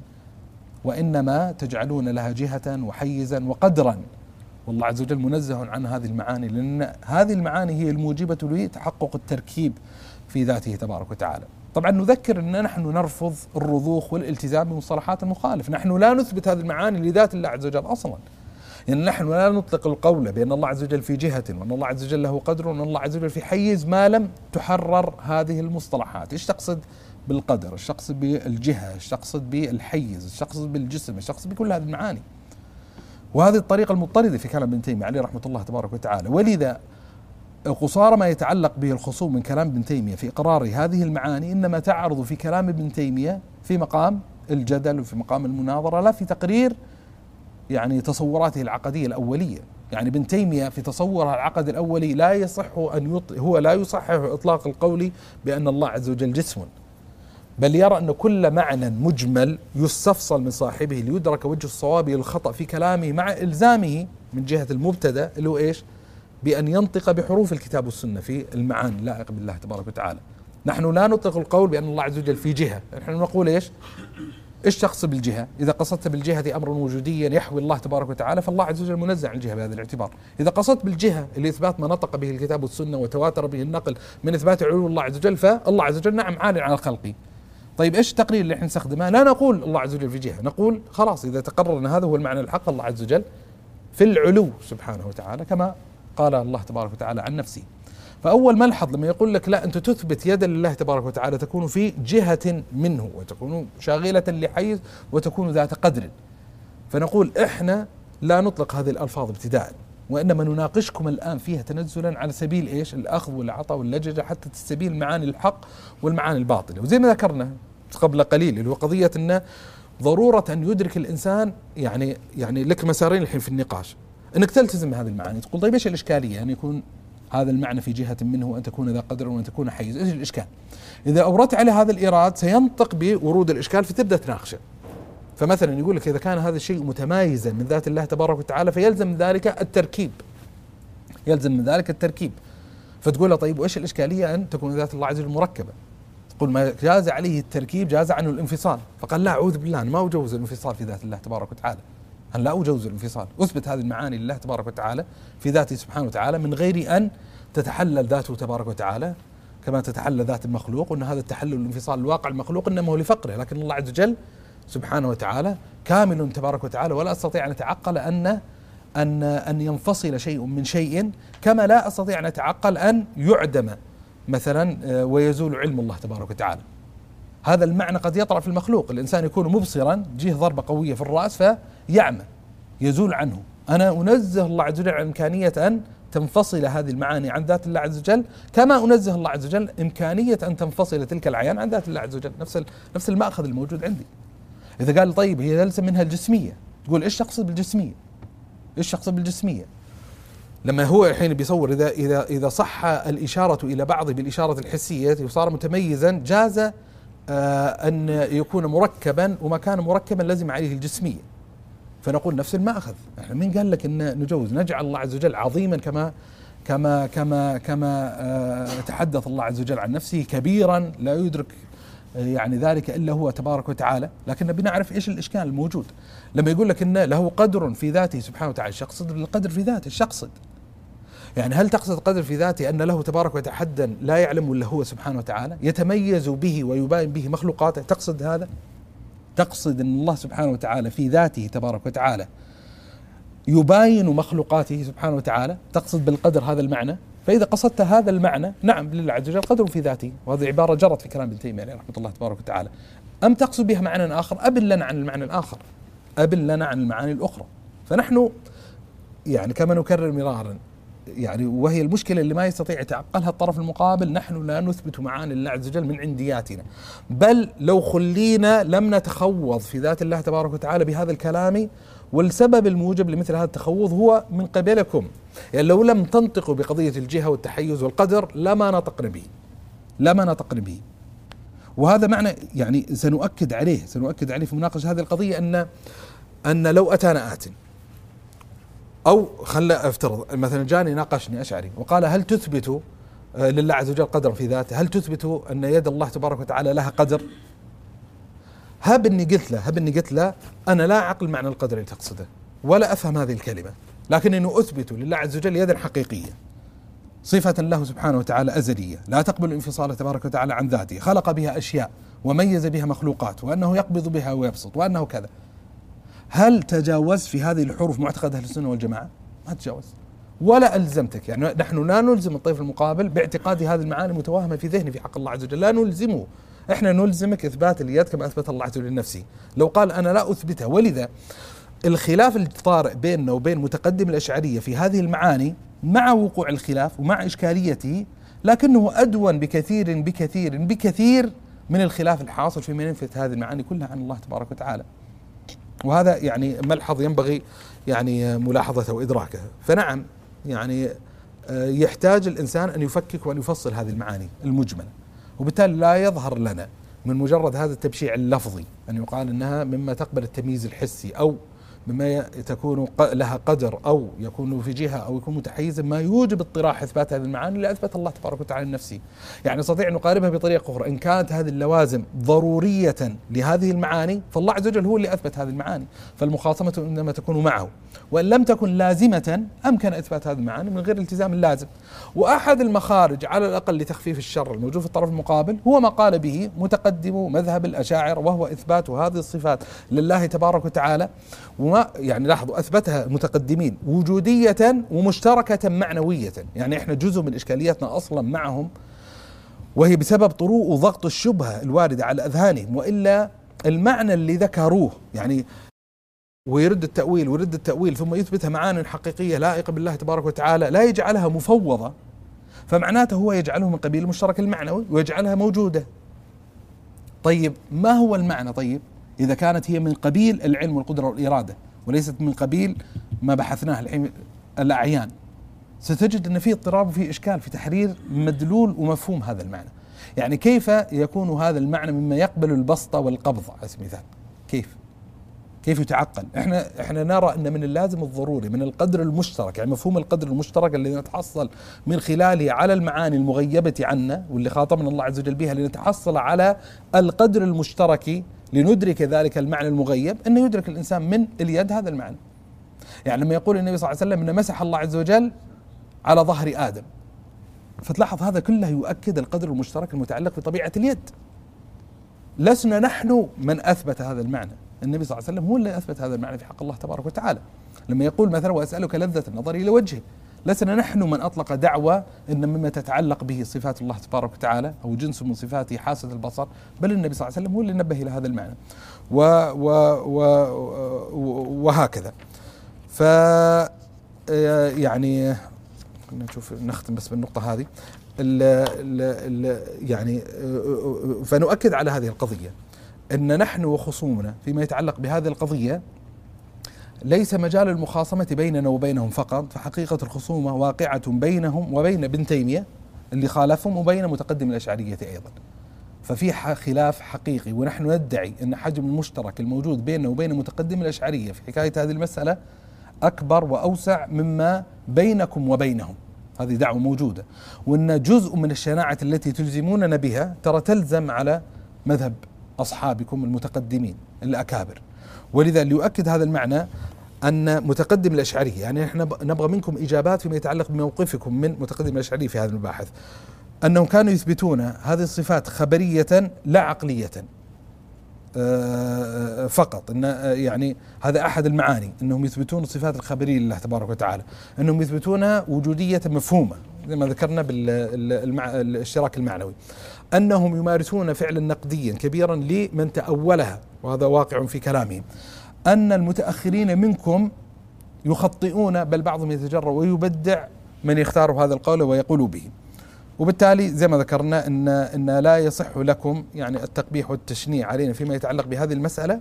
وإنما تجعلون لها جهة وحيزا وقدرا، والله عز وجل منزه عن هذه المعاني، لأن هذه المعاني هي الموجبة لتحقق التركيب في ذاته تبارك وتعالى. طبعا نذكر أن نحن نرفض الرضوخ والالتزام بمصطلحات المخالف، نحن لا نثبت هذه المعاني لذات الله عز وجل أصلا، يعني نحن لا نطلق القول بأن الله عز وجل في جهة وأن الله عز وجل له قدر وأن الله عز وجل في حيز ما لم تحرر هذه المصطلحات. إيش تقصد بالقدر؟ إيش تقصد بالجهة؟ إيش تقصد بالحيز؟ إيش تقصد بالجسم؟ إيش تقصد بكل هذه المعاني؟ وهذه الطريقة المضطردة في كلام ابن تيمية عليه رحمة الله تبارك وتعالى. ولذا قصارى ما يتعلق به الخصوم من كلام ابن تيمية في إقرار هذه المعاني إنما تعرض في كلام ابن تيمية في مقام الجدل وفي مقام المناظرة، لا في تقرير يعني تصوراته العقدية الأولية. يعني ابن تيمية في تصوره العقد الأولي لا يصح أن يط... هو لا يصحح إطلاق القول بأن الله عز وجل جسم، بل يرى أن كل معنى مجمل يستفصل من صاحبه ليدرك وجه الصواب والخطأ في كلامه، مع إلزامه من جهة المبتدأ اللي هو إيش؟ بأن ينطق بحروف الكتاب والسنة في المعاني اللائقة بالله تبارك وتعالى. نحن لا نطلق القول بأن الله عز وجل في جهة، نحن نقول إيش؟ إيش تقصد بالجهة؟ إذا قصدت بالجهة أمرا وجوديا يحوي الله تبارك وتعالى فالله عز وجل منزه عن الجهة بهذا الاعتبار. إذا قصدت بالجهة اللي إثبات ما نطق به الكتاب والسنة وتواتر به النقل من إثبات علو الله عز وجل، فالله عز وجل نعم عال على الخلق. طيب إيش التقرير اللي احنا نستخدمه؟ لا نقول الله عز وجل في جهة، نقول خلاص إذا تقررنا هذا هو المعنى الحق، الله عز وجل في العلو سبحانه وتعالى كما قال الله تبارك وتعالى عن نفسه. فأول ملحظ لما يقول لك لا أنت تثبت يدا لله تبارك وتعالى تكون في جهة منه وتكون شاغلة لحيز وتكون ذات قدر، فنقول إحنا لا نطلق هذه الألفاظ ابتداء، وإنما نناقشكم الآن فيها تنزلا على سبيل إيش؟ الأخذ والعطاء واللججة حتى تستبين المعاني الحق والمعاني الباطلة. وزي ما ذكرنا قبل قليل اللي هو قضية أن ضرورة أن يدرك الإنسان يعني يعني لك مسارين الحين في النقاش، أنك تلتزم هذه المعاني. تقول طيب إيش الإشكالية أن يكون هذا المعنى في جهة منه وأن تكون ذا قدر وأن تكون حيز؟ إيش الإشكال؟ إذا أوردت على هذا الإيراد سينطق بورود الإشكال فتبدأ تناقشه. فمثلا يقول لك إذا كان هذا الشيء متمايزا من ذات الله تبارك وتعالى فيلزم من ذلك التركيب، يلزم من ذلك التركيب. فتقول له طيب وإيش الإشكالية أن تكون ذات الله عز وجل مركبة؟ تقول ما جاز عليه التركيب جاز عنه الانفصال. فقال لا أعوذ بالله أنا ما أجوز الانفصال في ذات الله تبارك وتعالى، أن لا أجوز الانفصال، أثبت هذه المعاني لله تبارك وتعالى في ذاته سبحانه وتعالى من غير أن تتحلل ذاته تبارك وتعالى كما تتحلل ذات المخلوق، وأن هذا التحلل والانفصال الواقع المخلوق إنما هو لفقره، لكن الله عز وجل سبحانه وتعالى كامل تبارك وتعالى، ولا أستطيع أن أتعقل أن أن أن ينفصل شيء من شيء، كما لا أستطيع أن أتعقل أن يعدم مثلا ويزول علم الله تبارك وتعالى. هذا المعنى قد يطرأ في المخلوق، الإنسان يكون مبصرا، جيه ضربة قوية في الرأس فيعمى يزول عنه. أنا أنزه الله عز وجل عن إمكانية أن تنفصل هذه المعاني عن ذات الله عز وجل، كما أنزه الله عز وجل إمكانية أن تنفصل تلك الأعيان عن ذات الله عز وجل. نفس نفس المأخذ الموجود عندي. إذا قال طيب هي يلزم منها الجسمية، تقول إيش تقصد بالجسمية؟ إيش تقصد بالجسمية؟ لما هو الحين بيصور إذا إذا إذا صح الإشارة إلى بعض بالإشارة الحسية وصار متميزا، جاز آه أن يكون مركبا، وما كان مركبا لزم عليه الجسمية. فنقول نفس المأخذ. احنا مين قال لك ان نجوز نجعل الله عز وجل عظيما كما كما كما كما آه تحدث الله عز وجل عن نفسه كبيرا لا يدرك آه يعني ذلك الا هو تبارك وتعالى، لكن بنعرف ايش الاشكال الموجود. لما يقول لك ان له قدر في ذاته سبحانه وتعالى، يقصد القدر في ذاته، ايش يقصد؟ يعني هل تقصد قدر في ذاته ان له تبارك وتعالى حدا لا يعلم الا هو سبحانه وتعالى يتميز به ويباين به مخلوقاته؟ تقصد هذا؟ تقصد أن الله سبحانه وتعالى في ذاته تبارك وتعالى يباين مخلوقاته سبحانه وتعالى؟ تقصد بالقدر هذا المعنى؟ فإذا قصدت هذا المعنى، نعم لله عز وجل قدر في ذاته، وهذه عبارة جرت في كلام ابن تيمية عليه رحمة الله تبارك وتعالى. أم تقصد بها معنى آخر؟ أبن لنا عن المعنى الآخر، أبن لنا عن المعاني الأخرى. فنحن يعني كما نكرر مرارا، يعني وهي المشكلة اللي ما يستطيع يتعقلها الطرف المقابل، نحن لا نثبت معاني الله عز وجل من عندياتنا، بل لو خلينا لم نتخوض في ذات الله تبارك وتعالى بهذا الكلام. والسبب الموجب لمثل هذا التخوض هو من قبلكم، يعني لو لم تنطقوا بقضية الجهة والتحيز والقدر لما نطقنا به، لما نطقنا به. وهذا معنى يعني سنؤكد عليه سنؤكد عليه في مناقشة هذه القضية، أن أن لو أتانا آت أو خلى افترض مثلا جاني ناقشني أشعري وقال هل تثبت لله عز وجل قدر في ذاته؟ هل تثبت أن يد الله تبارك وتعالى لها قدر؟ هب إني قلت له هب إني قلت له أنا لا أعقل معنى القدر اللي تقصده ولا أفهم هذه الكلمة، لكن إنه أثبت لله عز وجل يدا حقيقية، صفة له سبحانه وتعالى أزلية لا تقبل انفصال تبارك وتعالى عن ذاته، خلق بها أشياء وميز بها مخلوقات، وأنه يقبض بها ويبسط، وأنه كذا. هل تجاوز في هذه الحروف معتقد أهل السنة والجماعة؟ ما تجاوز، ولا ألزمتك. يعني نحن لا نلزم الطيف المقابل باعتقاد هذه المعاني المتوهمة في ذهنه في حق الله عز وجل، لا نلزمه. احنا نلزمك إثبات اليد كما أثبت الله عز وجل لنفسه. لو قال أنا لا أثبتها، ولذا الخلاف الطارئ بيننا وبين متقدم الأشعرية في هذه المعاني مع وقوع الخلاف ومع إشكاليته، لكنه أدون بكثير بكثير بكثير من الخلاف الحاصل في من ينفي هذه المعاني كلها عن الله تبارك وتعالى. وهذا يعني ملحظ ينبغي يعني ملاحظته وإدراكه. فنعم يعني يحتاج الإنسان أن يفكك وأن يفصل هذه المعاني المجملة، وبالتالي لا يظهر لنا من مجرد هذا التبشيع اللفظي أن يقال أنها مما تقبل التمييز الحسي أو مما تكون لها قدر أو يكون في جهة أو يكون متحيزا، ما يوجب اضطراح إثبات هذه المعاني اللي أثبت الله تبارك وتعالى لنفسه. يعني نستطيع أن نقاربها بطريقة أخرى، إن كانت هذه اللوازم ضرورية لهذه المعاني فالله عز وجل هو اللي أثبت هذه المعاني، فالمخاصمة إنما تكون معه. وإن لم تكن لازمة أمكن إثبات هذه المعاني من غير التزام اللازم. وأحد المخارج على الأقل لتخفيف الشر الموجود في الطرف المقابل هو ما قال به متقدم مذهب الأشاعرة، وهو إثبات هذه الصفات لله تبارك وتعالى. وما يعني لاحظوا أثبتها المتقدمين وجودية ومشتركة معنوية، يعني إحنا جزء من إشكالياتنا أصلا معهم، وهي بسبب طروء وضغط الشبهة الواردة على أذهانهم. وإلا المعنى اللي ذكروه يعني ويرد التأويل ويرد التأويل ثم يثبتها معاني حقيقية لائقة بالله تبارك وتعالى لا يجعلها مفوضة، فمعناته هو يجعله من قبيل المشترك المعنوي ويجعلها موجودة. طيب ما هو المعنى؟ طيب إذا كانت هي من قبيل العلم والقدرة والإرادة وليست من قبيل ما بحثناه الحين الأعيان، ستجد أن فيه اضطراب وفيه إشكال في تحرير مدلول ومفهوم هذا المعنى. يعني كيف يكون هذا المعنى مما يقبل البسط والقبض على سبيل المثال؟ كيف كيف يتعقل؟ احنا احنا نرى ان من اللازم الضروري من القدر المشترك، يعني مفهوم القدر المشترك الذي نتحصل من خلاله على المعاني المغيبة عنا واللي خاطبنا الله عز وجل بها لنتحصل على القدر المشترك لندرك ذلك المعنى المغيب، انه يدرك الانسان من اليد هذا المعنى. يعني لما يقول النبي صلى الله عليه وسلم ان مسح الله عز وجل على ظهر آدم، فتلاحظ هذا كله يؤكد القدر المشترك المتعلق بطبيعة اليد. لسنا نحن من أثبت هذا المعنى، النبي صلى الله عليه وسلم هو اللي أثبت هذا المعنى في حق الله تبارك وتعالى. لما يقول مثلا وأسألك لذة النظر إلى وجهه، لسنا نحن من أطلق دعوة أن مما تتعلق به صفات الله تبارك وتعالى أو جنس من صفاته حاسة البصر، بل النبي صلى الله عليه وسلم هو اللي نبه إلى هذا المعنى و و و وهكذا. ف يعني نشوف نختم بس بالنقطة هذه ال ال ال يعني فنؤكد على هذه القضية أن نحن وخصومنا فيما يتعلق بهذه القضية ليس مجال المخاصمة بيننا وبينهم فقط، فحقيقة الخصومة واقعة بينهم وبين ابن تيمية اللي خالفهم وبين متقدم الأشعرية أيضا، ففي خلاف حقيقي، ونحن ندعي أن حجم المشترك الموجود بيننا وبين متقدم الأشعرية في حكاية هذه المسألة أكبر وأوسع مما بينكم وبينهم. هذه دعوة موجودة، وأن جزء من الشناعة التي تلزموننا بها ترى تلزم على مذهب أصحابكم المتقدمين الأكابر. ولذا ليؤكد هذا المعنى أن متقدم الأشعرية، يعني نحن نبغى منكم إجابات فيما يتعلق بموقفكم من متقدم الأشعرية في هذا المباحث، أنهم كانوا يثبتون هذه الصفات خبرية لا عقلية فقط. إن يعني هذا أحد المعاني، أنهم يثبتون الصفات الخبرية لله تبارك وتعالى، أنهم يثبتونها وجودية مفهومة زي ما ذكرنا بالاشتراك المعنوي، أنهم يمارسون فعلا نقديا كبيرا لمن تأولها، وهذا واقع في كلامهم، أن المتأخرين منكم يخطئون، بل بعضهم يتجرأ ويبدع من يختار هذا القول ويقول به. وبالتالي زي ما ذكرنا ان ان لا يصح لكم يعني التقبيح والتشنيع علينا فيما يتعلق بهذه المسألة،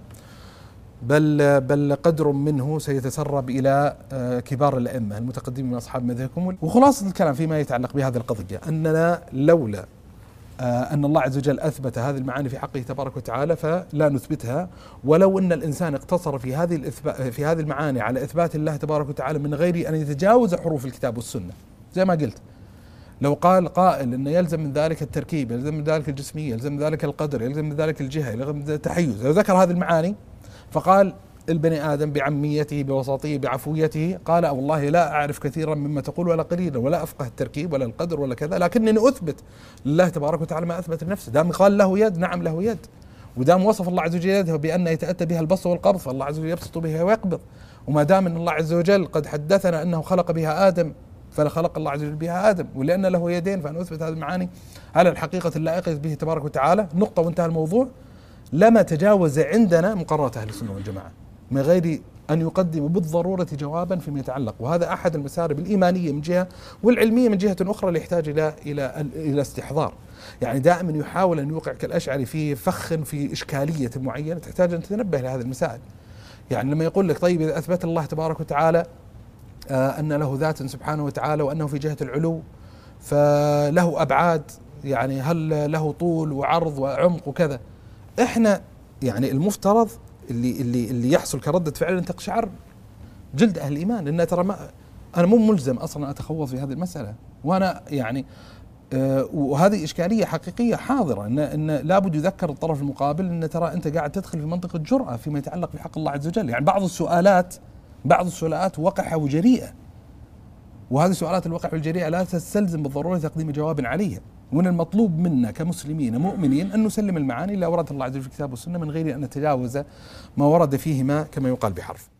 بل بل قدر منه سيتسرب الى كبار الائمه المتقدمين من اصحاب مذهبكم. وخلاصة الكلام فيما يتعلق بهذه القضية اننا لولا أن الله عز وجل أثبت هذه المعاني في حقه تبارك وتعالى فلا نثبتها، ولو أن الإنسان اقتصر في هذه الإثبات في هذه المعاني على إثبات الله تبارك وتعالى من غير أن يتجاوز حروف الكتاب والسنة، زي ما قلت لو قال قائل أن يلزم من ذلك التركيب، يلزم من ذلك الجسمية، يلزم من ذلك القدر، يلزم من ذلك الجهة، يلزم من التحيز، لو ذكر هذه المعاني فقال البني آدم بعميته بوساطيه بعفويته قال والله لا أعرف كثيرا مما تقول ولا قليلا، ولا أفقه التركيب ولا القدر ولا كذا، لكنني أثبت لله تبارك وتعالى ما أثبت لنفسه. دام قال له يد، نعم له يد، ودام وصف الله عز وجل يده بأن يتأتى بها البسط والقبض، فالله عز وجل يبسط بها ويقبض، وما دام أن الله عز وجل قد حدثنا أنه خلق بها آدم فلخلق الله عز وجل بها آدم، ولأن له يدين فأن أثبت هذه المعاني على الحقيقة اللائقة به تبارك وتعالى، نقطة وانتهى الموضوع. لما تجاوز عندنا مقررة أهل السنة والجماعة من غير أن يقدم بالضرورة جوابا فيما يتعلق، وهذا أحد المسارب الإيمانية من جهة والعلمية من جهة أخرى اللي يحتاج إلى إلى إلى استحضار. يعني دائما يحاول أن يوقع كالأشعري في فخ في إشكالية معينة، تحتاج أن تتنبه لهذه المسائل. يعني لما يقول لك طيب إذا أثبت الله تبارك وتعالى آه أن له ذات سبحانه وتعالى وأنه في جهة العلو فله أبعاد، يعني هل له طول وعرض وعمق وكذا، إحنا يعني المفترض اللي اللي اللي يحصل كردة فعل أن تقشعر جلد أهل الإيمان، لأن ترى ما أنا مو ملزم أصلا أتخوض في هذه المسألة، وأنا يعني آه وهذه إشكالية حقيقية حاضرة، إن إن لابد يذكر الطرف المقابل أن ترى أنت قاعد تدخل في منطقة جرأة فيما يتعلق بحق الله عز وجل. يعني بعض السؤالات بعض السؤالات وقحة وجريئة، وهذه السؤالات الوقحة والجريئة لا تستلزم بالضرورة تقديم جواب عليها، وأن المطلوب منا كمسلمين مؤمنين أن نسلم المعاني اللي أورد الله عز وجل في الكتاب والسنة من غير أن نتجاوز ما ورد فيهما كما يقال بحرف.